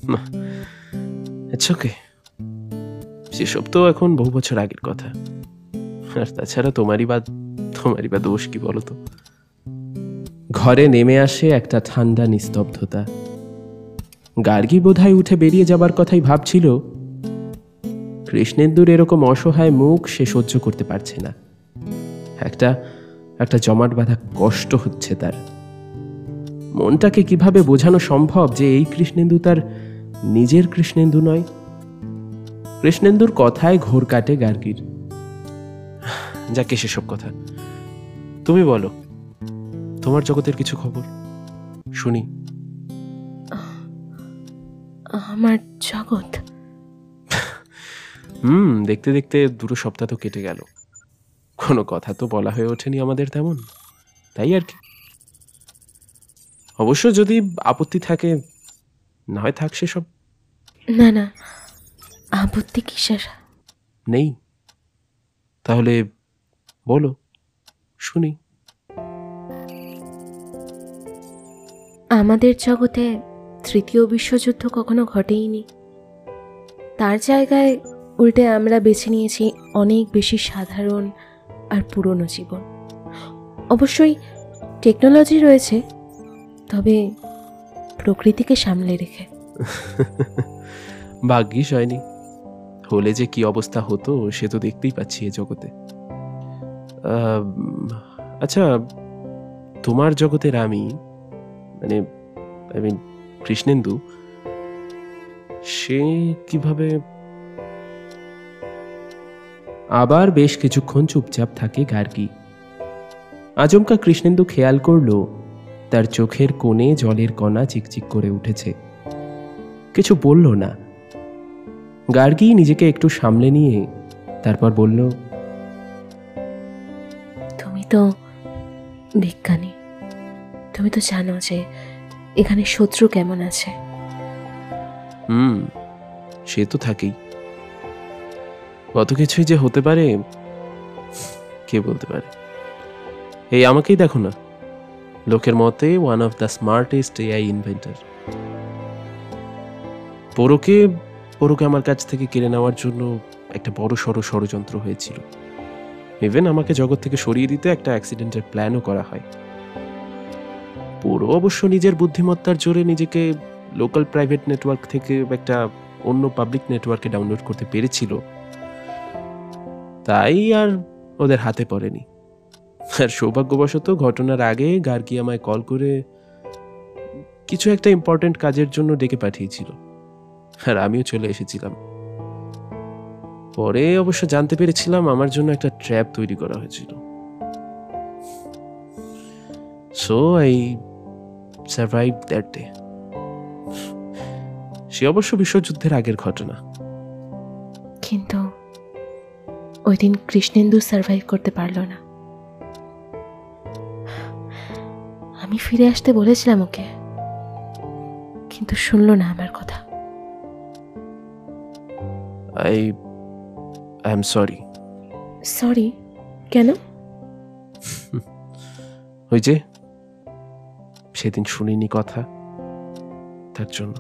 It's okay, সেসব তো এখন বহু বছর আগের কথা। আর তাছাড়া তোমারই বা তোমারই বা দোষ কি বলো তো? ঘরে নেমে আসে একটা ঠান্ডা নিস্তব্ধতা। গার্গী বোধহয় উঠে বেরিয়ে যাবার কথাই ভাবছিল। কৃষ্ণেন্দুর এরকম অসহায় মুখ সে সহ্য করতে পারছে না। একটা একটা জমাট বাঁধা কষ্ট হচ্ছে তার। মনটাকে কিভাবে বোঝানো সম্ভব যে এই কৃষ্ণেন্দু তার নিজের কৃষ্ণেন্দু নয়? কৃষ্ণেন্দুর কথায় ঘোর কাটে গার্গীর। যাকে সেসব কথা, তুমি বলো তোমার জগতের কিছু খবর শুনি। আমার জগৎ? হুম দেখতে দেখতে দুটো সপ্তাহ তো কেটে গেল, কোনো কথা তো বলা হয়ে ওঠেনি আমাদের তেমন, তাই আর কি। অবশ্য যদি আপত্তি থাকে, না হয় থাক সেসব। না না, আপত্তি কিসের? নেই? তাহলে বলো, শুনি। আমাদের জগতে তৃতীয় বিশ্বযুদ্ধ কখনো ঘটেইনি। তার জায়গায় উল্টে আমরা বেছে নিয়েছি অনেক বেশি সাধারণ আর পুরনো জীবন। অবশ্যই টেকনোলজি রয়েছে, তবে প্রকৃতিকে সামলে রেখে। ভাগ্যিস হয়নি, হলে যে কি অবস্থা হতো সে তো দেখতেই পাচ্ছি এ জগতে। আহ, আচ্ছা, তোমার জগতের আমি, মানে আই মিন কৃষ্ণেন্দু, সে কিভাবে? আবার বেশ কিছুক্ষণ চুপচাপ থাকে গার্গী। আচমকা কৃষ্ণেন্দু খেয়াল করল তার চোখের কোণে জলের কণা চিকচিক করে উঠেছে। কিছু বলল না। গার্গী নিজেকে একটু সামলে নিয়ে তারপর বলল, তুমি তো বিজ্ঞানী, তুমি তো জানো যে এখানে শত্রু কেমন আছে। হুম, সে তো থাকেই। কত কিছুই যে হতে পারে কে বলতে পারে। এই আমাকেই দেখো না, লোকের মতে one of the smartest AI inventor. পরকে পরকে আমার কাছ থেকে কেড়ে নেওয়ার জন্য একটা বড় সড়ো ষড়যন্ত্র হয়েছিল। ইভেন আমাকে জগৎ থেকে সরিয়ে দিতে একটা অ্যাক্সিডেন্টের প্ল্যানও করা হয়। পরো অবশ্য নিজের বুদ্ধিমত্তার জোরে নিজেকে লোকাল প্রাইভেট নেটওয়ার্ক থেকে একটা অন্য পাবলিক নেটওয়ার্কে ডাউনলোড করতে পেরেছিল, তাই আর ওদের হাতে পড়েনি। আর সৌভাগ্যবশত ঘটনার আগে গার্গী আমায় কল করে কিছু একটা ইম্পর্টেন্ট কাজের জন্য ডেকে পাঠিয়েছিল, আর আমিও চলে এসেছিলাম। পরে অবশ্য জানতে পেরেছিলাম আমার জন্য একটা ট্র্যাপ তৈরি করা হয়েছিল। So I survive that day. সে অবশ্য বিশ্বযুদ্ধের আগের ঘটনা। কিন্তু ওই দিন কৃষ্ণেন্দু সার্ভাইভ করতে পারলো না। আমি ফিরে আসতে বলেছিলাম ওকে, কিন্তু শুনলো না আমার কথা। I I am sorry. Sorry? কেন? ওই যে সেদিন শুনিনি কথা, তার জন্য।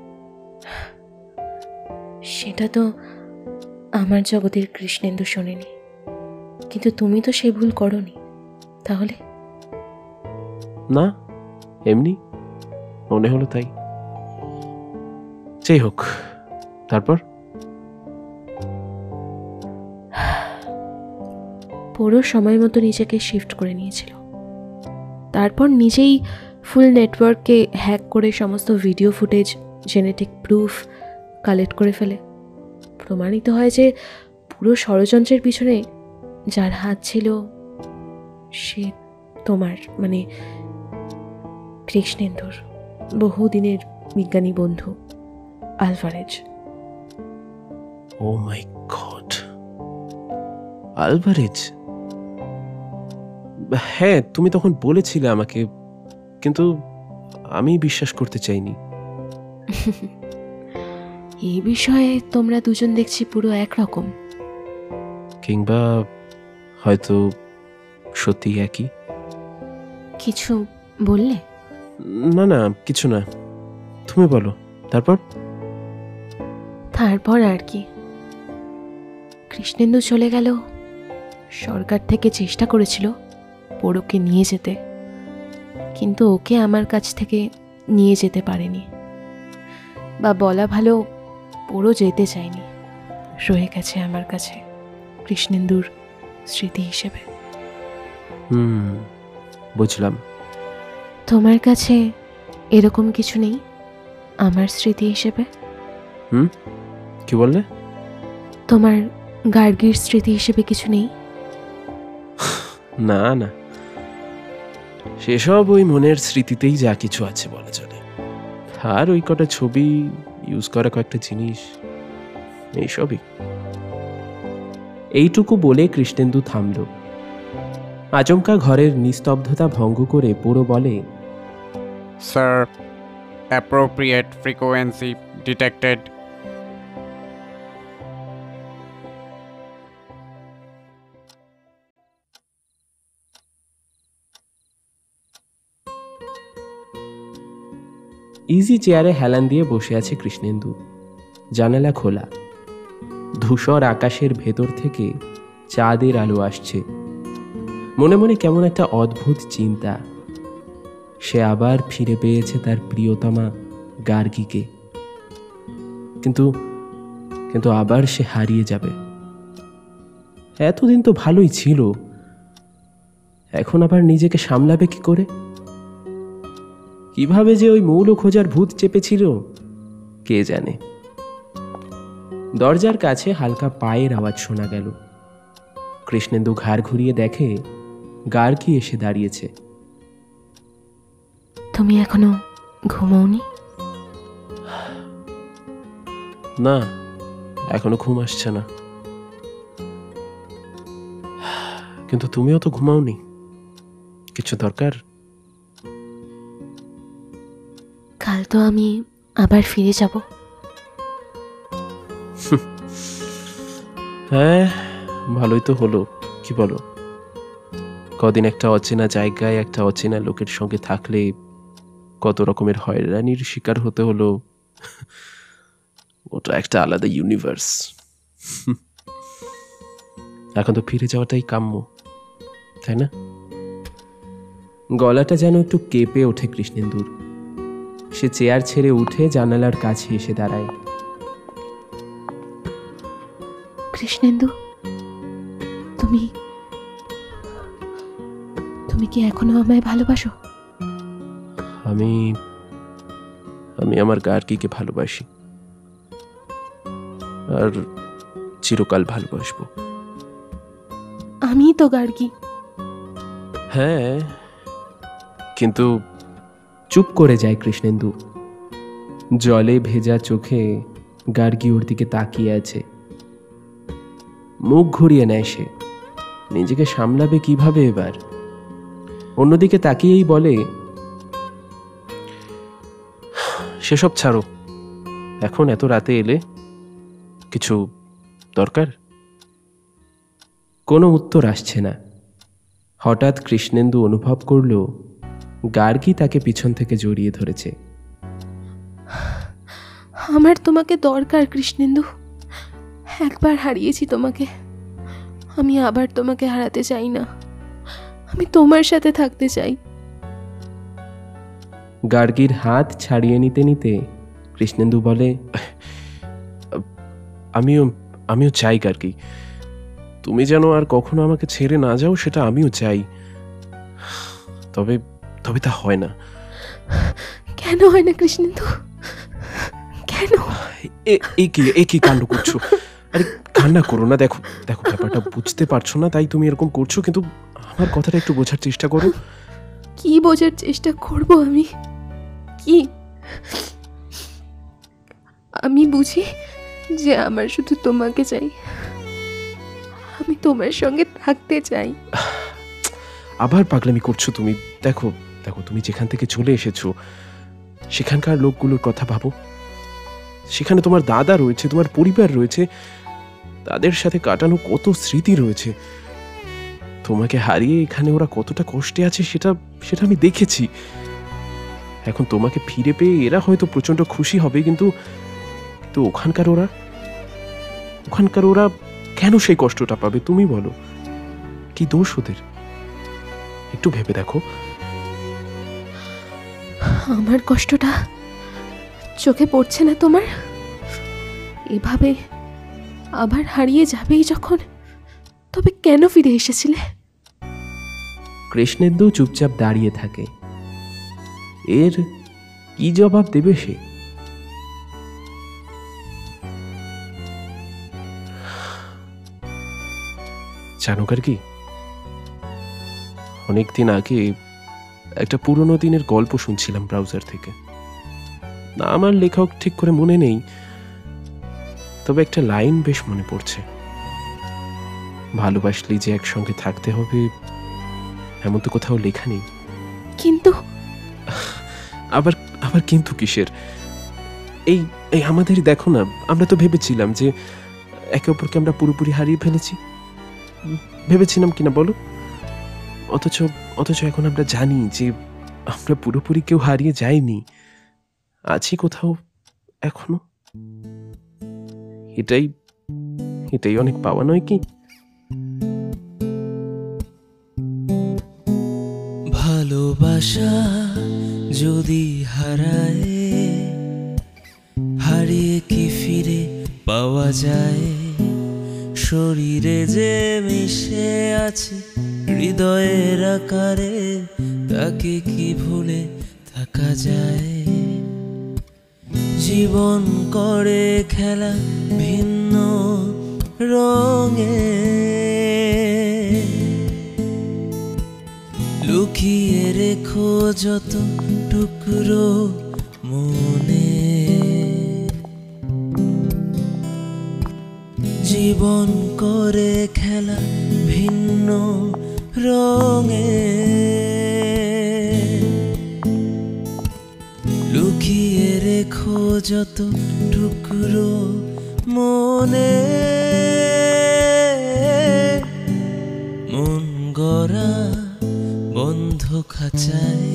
সেটা তো আমার জগতের কৃষ্ণেন্দু শোনেনি, কিন্তু তুমি তো সেই ভুল করনি। তাহলে? না, এমনি মনে হলো তাই। যাই হোক, তারপর? পুরো সময় মতো নিজেকে শিফট করে নিয়েছিল। তারপর নিজেই ফুল নেটওয়ার্ককে হ্যাক করে সমস্ত video footage, genetic proof collect করে ফেলে। প্রমাণিত হয় যে পুরো ষড়যন্ত্রের পিছনে যার হাত ছিল সে তোমার, মানে কৃষ্ণেন্দুর বহুদিনের বিজ্ঞানী বন্ধু Alvarez. Oh my god, Alvarez! হ্যাঁ, তুমি তখন বলেছিলে আমাকে, কিন্তু আমি বিশ্বাস করতে চাইনি। এই বিষয়ে তোমরা দুজন দেখছি পুরো একরকম। কিংবা হয়তো সত্যি একই। কিছু বললে? না না, কিছু না, তুমি বলো। তারপর? তারপর আর কি, কৃষ্ণেন্দু চলে গেল। সরকার থেকে চেষ্টা করেছিল পরকে নিয়ে যেতে, কিন্তু ওকে আমার কাছ থেকে নিয়ে যেতে পারেনি, বা বলা ভালো পরও যেতে চায়নি। রয়ে গেছে আমার কাছে কৃষ্ণেন্দুর স্মৃতি হিসেবে। হুম, বুঝলাম। তোমার কাছে এরকম কিছু নেই আমার স্মৃতি হিসেবে? হুম, কি বললে? তোমার গার্গীর স্মৃতি হিসেবে কিছু নেই? না না, সেসব ওই মনের স্মৃতিতেই যা কিছু আছে বলা চলে। আর ওই কটা ছবি, ইউজ করা কয়েকটা জিনিস, এইসবই। এইটুকু বলে কৃষ্ণেন্দু থামল। আচমকা ঘরের নিস্তব্ধতা ভঙ্গ করে পুরো বলে, Sir, appropriate frequency detected. Easy চেয়ারে হেলান দিয়ে বসে আছে কৃষ্ণেন্দু। জানালা খোলা, ধূসর আকাশের ভেতর থেকে চাঁদের আলো আসছে। মনে মনে কেমন একটা অদ্ভুত চিন্তা, সে আবার ফিরে পেয়েছে তার প্রিয়তমা গার্গীকে, কিন্তু কিন্তু আবার সে হারিয়ে যাবে। এতদিন তো ভালোই ছিল, এখন আবার নিজেকে সামলাবে কি করে? কিভাবে যে ওই মৌল খোঁজার ভূত চেপেছিল কে জানে। দরজার কাছে হালকা পায়ের আওয়াজ শোনা গেল। কৃষ্ণেন্দু ঘাড় ঘুরিয়ে দেখে গার্গী এসে দাঁড়িয়েছে। তুমি এখনো ঘুমোওনি? না, এখনো ঘুম আসছে না। কিন্তু তুমিও তো ঘুমাওনি। কিছু দরকার? কাল তো আমি আবার ফিরে যাব। হ্যাঁ, ভালোই তো হলো, কি বলো? কদিন একটা অচেনা জায়গায় একটা অচেনা লোকের সঙ্গে থাকলে কত রকমের হয়রানির শিকার হতে হলো। ওটা একটা আলাদা ইউনিভার্স। এখন তো ফিরে যাওয়াটাই কাম্য, তাই না? গলাটা যেন একটু কেঁপে ওঠে কৃষ্ণেন্দুর। সে চেয়ার ছেড়ে উঠে জানালার কাছে এসে দাঁড়ায়। কৃষ্ণেন্দু, তুমি তুমি কি এখনো আমায় ভালোবাসো? আমি আমি আমার গার্গীকে ভালোবাসি, আর চিরকাল ভালোবাসবো। আমি তো গার্গী। হ্যাঁ, কিন্তু চুপ করে যায় কৃষ্ণেন্দু। জলে ভেজা চোখে গার্গী ওর দিকে তাকিয়ে আছে। মুখ ঘুরিয়ে নেয় সে। নিজেকে সামলাবে কিভাবে এবার? অন্যদিকে তাকিয়েই বলে, সেসব ছাড়ো, এখন এত রাতে এলে, কিছু দরকার? কোনো উত্তর আসছে না। হঠাৎ কৃষ্ণেন্দু অনুভব করল গার্গী তাকে পিছন থেকে জড়িয়ে ধরেছে। আমার তোমাকে দরকার কৃষ্ণেন্দু। একবার হারিয়েছি তোমাকে, আমি আবার তোমাকে হারাতে চাই না। আমি তোমার সাথে থাকতে চাই। গার্গীর হাত ছাড়িয়ে নিতে নিতে কৃষ্ণেন্দু বলে, আমিও আমিও চাই গার্গী, তুমি যেন আর কখনো আমাকে ছেড়ে না যাও, সেটা আমিও চাই। তবে তবে তা হয় না। কেন হয় না কৃষ্ণেন্দু? কেন? এ কি কাণ্ড করছো? আরে কান্না করো না। দেখো দেখো ব্যাপারটা বুঝতে পারছো না, তাই তুমি এরকম করছো, কিন্তু আমার কথাটা একটু বোঝার চেষ্টা করো। কি বোঝার চেষ্টা করব আমি? কি আমি বুঝি যে আমার শুধু তোমাকে চাই, আমি তোমার সঙ্গে থাকতে চাই। আবার পাগলামি করছো তুমি। দেখো দেখো তুমি যেখান থেকে চলে এসেছো সেখানকার লোকগুলোর কথা ভাবো। সেখানে তোমার দাদা রয়েছে, তোমার পরিবার রয়েছে, তাদের সাথে কাটানো কত স্মৃতি রয়েছে। তোমাকে হারিয়ে এখানে ওরা কতটা কষ্টে আছে সেটা সেটা আমি দেখেছি। এখন তোমাকে ফিরে পেয়ে এরা হয়তো প্রচন্ড খুশি হবে, কিন্তু তো ওখানকার ওরা ওখানকার ওরা কেন সেই কষ্টটা পাবে তুমি বলো? কি দোষ ওদের? একটু ভেবে দেখো। আমার কষ্টটা চোখে পড়ছে না তোমার? এভাবে আবার হারিয়ে যাবেই যখন, তবে কেন ফিরে এসেছিলে? কৃষ্ণেন্দু চুপচাপ দাঁড়িয়ে থাকে। এর কি জবাব দেবে সে? জানো কি, অনেকদিন আগে একটা পুরনো দিনের গল্প শুনছিলাম ব্রাউজার থেকে। না, আমার লেখক ঠিক করে মনে নেই, তবে একটা লাইন বেশ মনে পড়ছে। ভালোবাসলে যে একসঙ্গে থাকতে হবে এমন তো কোথাও লেখা নেই। কিন্তু আবার আবার কিন্তু কিসের? এই এই আমাদের দেখো না, আমরা তো ভেবেছিলাম যে একে অপরকে আমরা পুরোপুরি হারিয়ে ফেলেছি। ভেবেছিলাম কিনা বলো? অথচ অথচ এখন আমরা জানি যে আমরা পুরোপুরি কেউ হারিয়ে যাইনি, আছি কোথাও এখনো। এটাই এটাই অনেক পাওয়া নয় কি? ভালোবাসা যদি হারায়, হারিয়ে কি ফিরে পাওয়া যায়? শরীরে যে মিশে আছে হৃদয়ের আকারে, তাকে কি ভুলে থাকা যায়? জীবন করে খেলা ভিন্ন রঙে, লুকিয়ে রেখো যত টুকরো মনে। জীবন করে খেলা ভিন্ন রঙে, লুকিয়ে রেখো যত টুকরো মনে। মন গড়া বন্ধ খাঁচায়,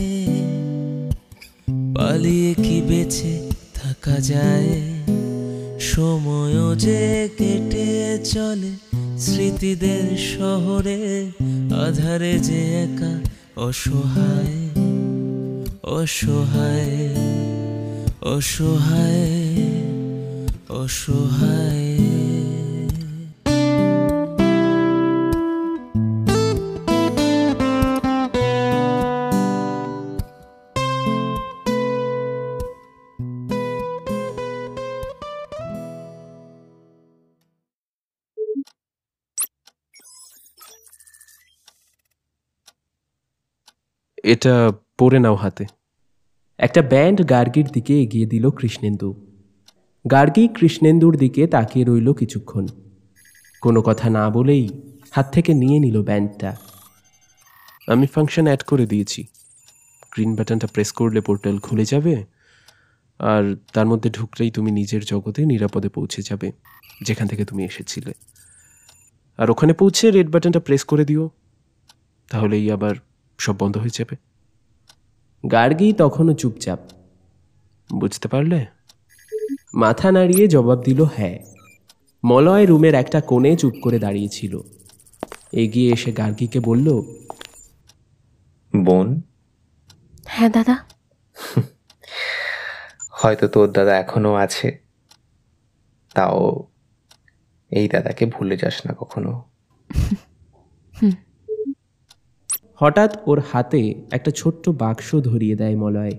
পালিয়ে কি বেঁচে থাকা যায়? সময়ও যে কেটে চলে স্মৃতিদের শহরে, আধারে যে একা অসহায় অসহায় অসহায় অসহায়। এটা পরে নাও হাতে। একটা ব্যান্ড গার্গীর দিকে এগিয়ে দিল কৃষ্ণেন্দু। গার্গী কৃষ্ণেন্দুর দিকে তাকিয়ে রইল কিছুক্ষণ, কোনো কথা না বলেই হাত থেকে নিয়ে নিল ব্যান্ডটা। আমি ফাংশন অ্যাড করে দিয়েছি, গ্রিন বাটনটা প্রেস করলে পোর্টাল খুলে যাবে, আর তার মধ্যে ঢুকলেই তুমি নিজের জগতে নিরাপদে পৌঁছে যাবে যেখান থেকে তুমি এসেছিলে। আর ওখানে পৌঁছে রেড বাটনটা প্রেস করে দিও, তাহলেই আবার সব বন্ধ হয়ে যাবে। গার্গী তখনও চুপচাপ। বুঝতে পারলে? মাথা নাড়িয়ে জবাব দিল হ্যাঁ। মলয় রুমের একটা কোণে চুপ করে দাঁড়িয়েছিল। এগিয়ে এসে গার্গীকে বলল, বোন। হ্যাঁ দাদা। হয়তো তোর দাদা এখনো আছে, তাও এই দাদাকে ভুলে যাস না কখনো। হঠাৎ ওর হাতে একটা ছোট্ট বাক্স ধরিয়ে দেয় মলয়।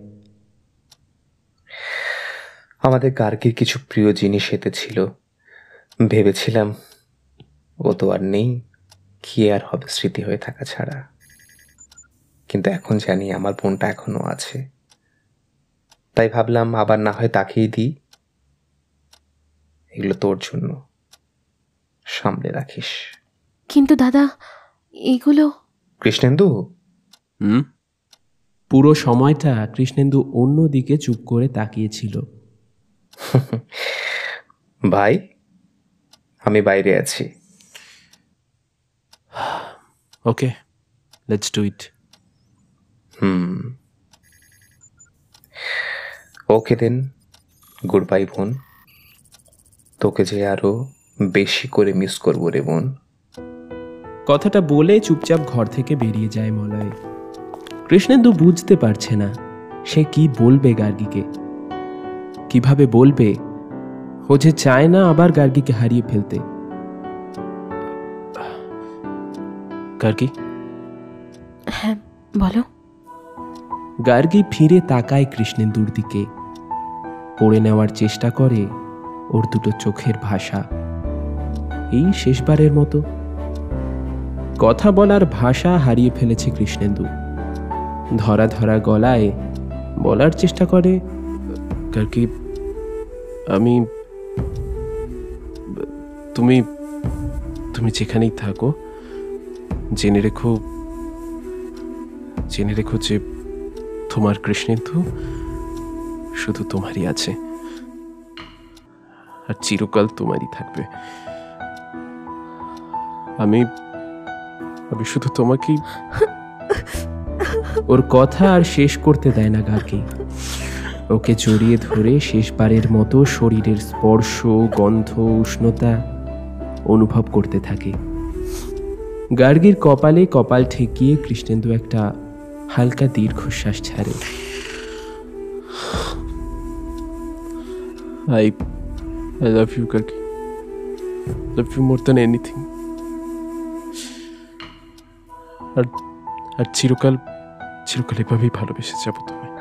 আমাদের গার্গীর কিছু প্রিয় জিনিস এতে ছিল। ভেবেছিলাম ও তো আর নেই, কি আর হবে স্মৃতি হয়ে থাকা ছাড়া। কিন্তু এখন জানি আমার বোনটা এখনো আছে, তাই ভাবলাম আবার না হয় তাকেই দিই। এগুলো তোর জন্য, সামলে রাখিস। কিন্তু দাদা এগুলো। কৃষ্ণেন্দু। হুম? পুরো সময়টা কৃষ্ণেন্দু অন্য দিকে চুপ করে তাকিয়েছিল। ভাই, আমি বাইরে আছি। Okay, let's do it. Hmm, okay then. Good bye বোন, তোকে যে আরো বেশি করে মিস করবো রে বোন। কথাটা বলে চুপচাপ ঘর থেকে বেরিয়ে যায় মলয়। কৃষ্ণেন্দু বুঝতে পারছে না সে কি বলবে গার্গীকে, কিভাবে বলবে। ও যে চায় না আবার গার্গীকে হারিয়ে ফেলতে। গার্গী। হ্যাঁ বলো। গার্গী ফিরে তাকায় কৃষ্ণেন্দুর দিকে, পড়ে নেওয়ার চেষ্টা করে ওর দুটো চোখের ভাষা। এই শেষবারের মতো। কথা বলার ভাষা হারিয়ে ফেলেছে কৃষ্ণেন্দু। ধরা ধরা গলায় বলার চেষ্টা করে, গার্গী আমি, তুমি তুমি যেখানেই থাকো জেনে রেখো জেনে রেখো যে তোমার কৃষ্ণেন্দু শুধু তোমারই আছে, আর চিরকাল তোমারই থাকবে। আমি আমি শুধু তোমাকেই। ওর কথা আর শেষ করতে দেয় না গার্গী। ওকে জড়িয়ে ধরে শেষবারের মতো শরীরের স্পর্শ, গন্ধ, উষ্ণতা অনুভব করতে থাকে। গার্গীর কপালে কপাল ঠেকিয়ে কৃষ্ণেন্দু একটা হালকা দীর্ঘশ্বাস ছাড়ে। I I love you, Gargi. Love you more than anything. আর আর চিরকাল চিরকাল এভাবেই ভালোবেসে যাবো তোমায়।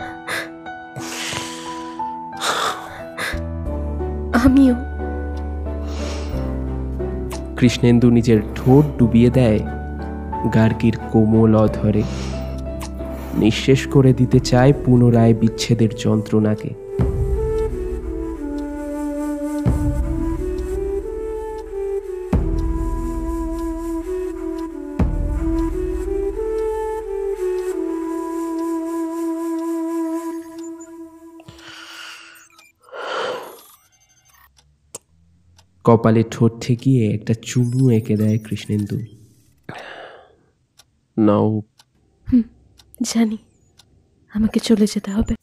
আমিও। কৃষ্ণেন্দু নিজের ঠোঁট ডুবিয়ে দেয় গার্গীর কোমল অধরে, নিঃশেষ করে দিতে চায় পুনরায় বিচ্ছেদের যন্ত্রণাকে। কপালে ঠোঁট ঠেকিয়ে একটা চুমু এঁকে দেয় কৃষ্ণেন্দু। নাও। হুম, জানি আমাকে চলে যেতে হবে।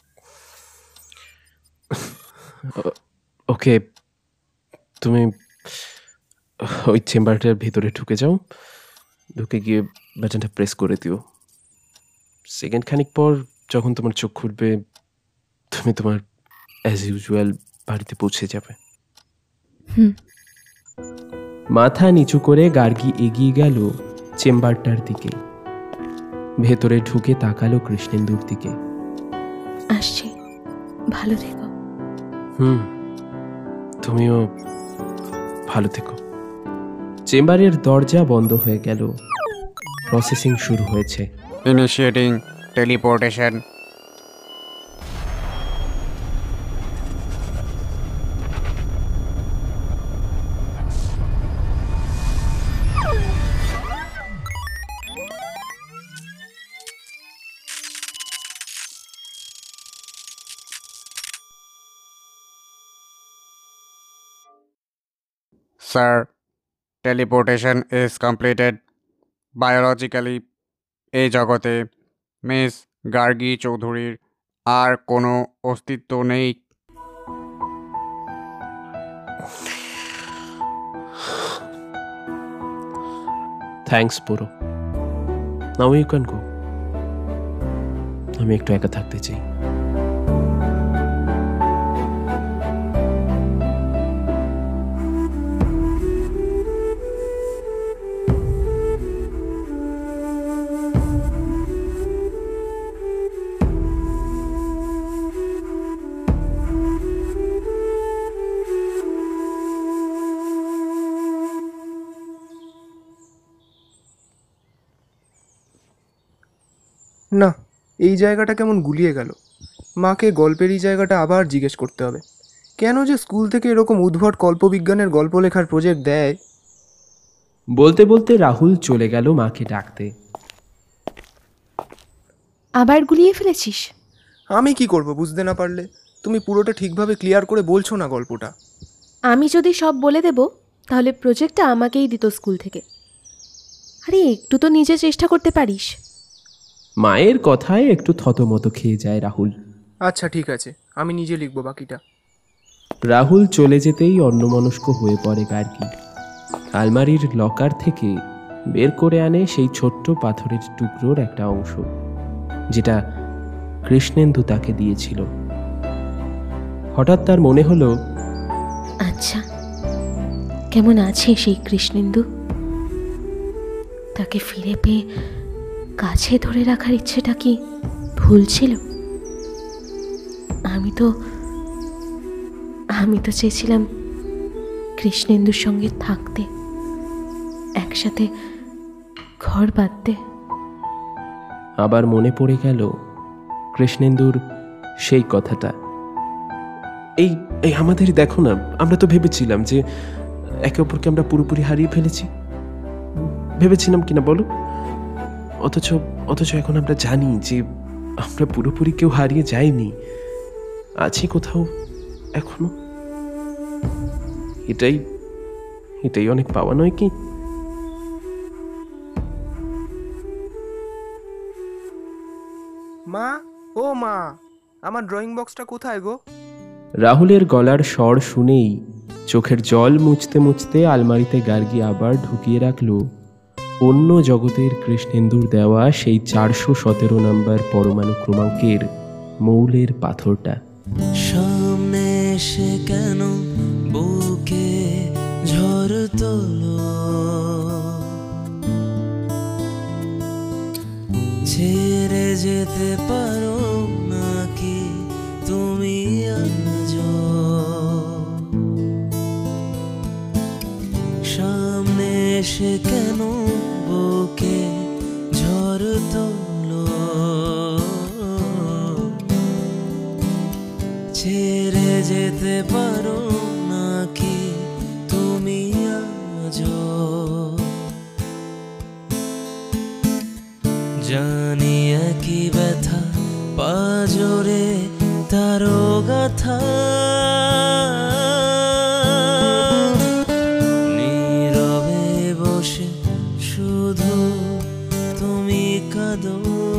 ওকে, তুমি ওই চেম্বারটার ভিতরে ঢুকে যাও, ঢুকে গিয়ে বাটনটা প্রেস করে দিও। সেকেন্ড খানিক পর যখন তোমার চোখ খুলবে, তুমি তোমার অ্যাজ ইউজুয়াল বাড়িতে পৌঁছে যাবে। হুম। মাথা নিচু করে গার্গী এগিয়ে গেল চেম্বারটার দিকে। ভেতরে ঢুকে তাকালো কৃষ্ণেন্দুর দিকে। আসছি, ভালো থেকো। হুম, তুমিও ভালো থেকো। চেম্বারের দরজা বন্ধ হয়ে গেল। প্রসেসিং শুরু হয়েছে। Initiating teleportation. Sir, teleportation is completed. Biologically, এই জগতে মিস গার্গী চৌধুরীর আর কোনো অস্তিত্ব নেই। Thanks Puro. Now you can go. আমি একটু একা থাকতে চাই। না, এই জায়গাটা কেমন গুলিয়ে গেল। মাকে গল্পের এই জায়গাটা আবার জিজ্ঞেস করতে হবে, কেন যে স্কুল থেকে এরকম উদ্ভট কল্পবিজ্ঞানের গল্প লেখার প্রজেক্ট দেয়। বলতে বলতে রাহুল চলে গেল মাকে ডাকতে। আবার গুলিয়ে ফেলেছিস? আমি কি করব বুঝতে না পারলে? তুমি পুরোটা ঠিকভাবে ক্লিয়ার করে বলছো না গল্পটা। আমি যদি সব বলে দেব তাহলে প্রজেক্টটা আমাকেই দিত স্কুল থেকে। আরে একটু তো নিজে চেষ্টা করতে পারিস। মায়ের কথায় একটু থতমত খেয়ে যায় রাহুল। আচ্ছা ঠিক আছে, আমি নিজে লিখবো বাকিটা। রাহুল চলে যেতেই অন্যমনস্ক হয়ে পড়ে গার্গী। আলমারির লকার থেকে বের করে আনে সেই ছোট্ট পাথরের টুকরোর একটা অংশ, যেটা কৃষ্ণেন্দু তাকে দিয়েছিল। হঠাৎ তার মনে হলো, আচ্ছা কেমন আছে সেই কৃষ্ণেন্দু? তাকে ফিরে পেয়ে কাছে ধরে রাখার ইচ্ছেটা কি ভুল ছিল? আমি তো আমি তো চেয়েছিলাম কৃষ্ণেন্দুর সঙ্গে থাকতে, একসাথে ঘর বাঁধতে। আবার মনে পড়ে গেল কৃষ্ণেন্দুর সেই কথাটা। এই এই আমাদের দেখো না, আমরা তো ভেবেছিলাম যে একে অপরকে আমরা পুরোপুরি হারিয়ে ফেলেছি। ভেবেছিলাম কিনা বলো? অথচ অথচ এখন আমরা জানি যে আমরা পুরোপুরি কেউ হারিয়ে যাইনি। আছি কোথাও এখনো। এটাই এটাই অনেক পাওয়া নয় কি? মা, ও মা, আমার ড্রয়িং বক্সটা কোথায় গো? রাহুলের গলার স্বর শুনেই চোখের জল মুছতে মুছতে আলমারিতে গার্গী আবার ঢুকিয়ে রাখল অন্য জগতের কৃষ্ণেন্দুর দেওয়া সেই চারশো সতেরো নম্বর পরমাণু ক্রমাঙ্কের মৌলের পাথরটা। সামনে এসে কেন বুকে ঝড় তোলো, ছেড়ে যেতে পারো নাকি তুমি আজ? সামনে এসে কেন বুকে ঝড় তোলো, ছেড়ে যেতে পারো নাকি তুমি আজ? জানি একই ব্যথা পাজরে তারও গাথা, নীরবে বসে শুধু তুমি কাঁদো।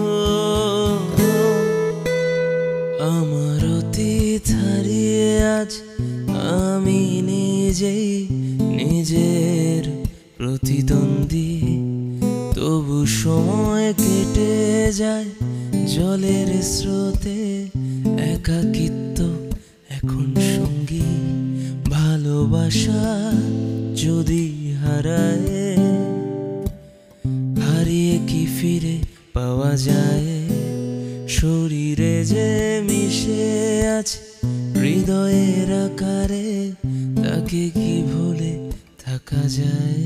আমার অতীত হারিয়ে আজ আমি নিজেই নিজের প্রতিদ্বন্দ্বী, তবু সময় কেটে যায় জলের স্রোতে, একাকিত্ব এখন সঙ্গী। ভালোবাসা যদি হারায়, হারিয়ে কি ফিরে পাওয়া যায়? শরীরে যে মিশে আছে হৃদয়ের আকারে, তাকে কি ভুলে থাকা যায়?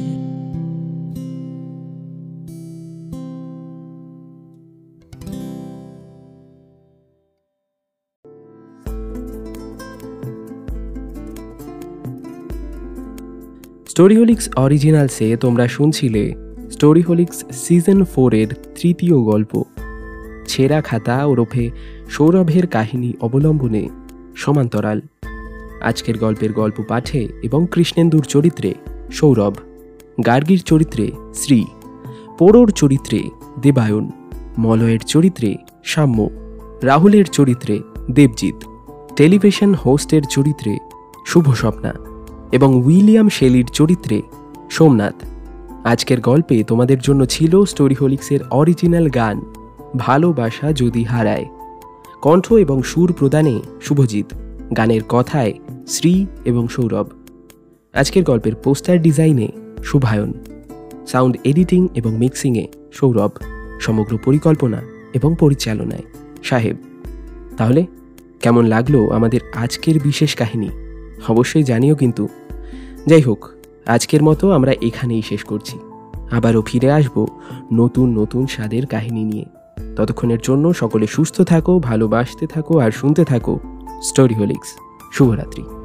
স্টোরিহোলিক্স অরিজিনালসে তোমরা শুনছিলে স্টোরিহোলিক্স সিজন ফোরের তৃতীয় গল্প ছেঁড়া খাতা ওরফে সৌরভের কাহিনী অবলম্বনে সমান্তরাল। আজকের গল্পের গল্প পাঠে এবং কৃষ্ণেন্দুর চরিত্রে সৌরভ, গার্গীর চরিত্রে শ্রী, পোড়োর চরিত্রে দেবায়ন, মলয়ের চরিত্রে সাম্য, রাহুলের চরিত্রে দেবজিৎ, টেলিভিশন হোস্টের চরিত্রে শুভস্বপ্না এবং উইলিয়াম শেলির চরিত্রে সোমনাথ। আজকের গল্পে তোমাদের জন্য ছিল স্টোরিহোলিক্সের অরিজিনাল গান ভালোবাসা যদি হারায়। কণ্ঠ এবং সুর প্রদানে শুভজিৎ, গানের কথায় শ্রী এবং সৌরভ। আজকের গল্পের পোস্টার ডিজাইনে শুভায়ন, সাউন্ড এডিটিং এবং মিক্সিংয়ে সৌরভ, সমগ্র পরিকল্পনা এবং পরিচালনায় সাহেব। তাহলে কেমন লাগলো আমাদের আজকের বিশেষ কাহিনী অবশ্যই জানিও কিন্তু। যাই হোক, আজকের মতো আমরা এখানেই শেষ করছি। আবারও ফিরে আসব নতুন নতুন স্বাদের কাহিনী নিয়ে। ততক্ষণের জন্য সকলে সুস্থ থাকো, ভালোবাসতে থাকো আর শুনতে থাকো স্টোরিহোলিক্স। শুভরাত্রি।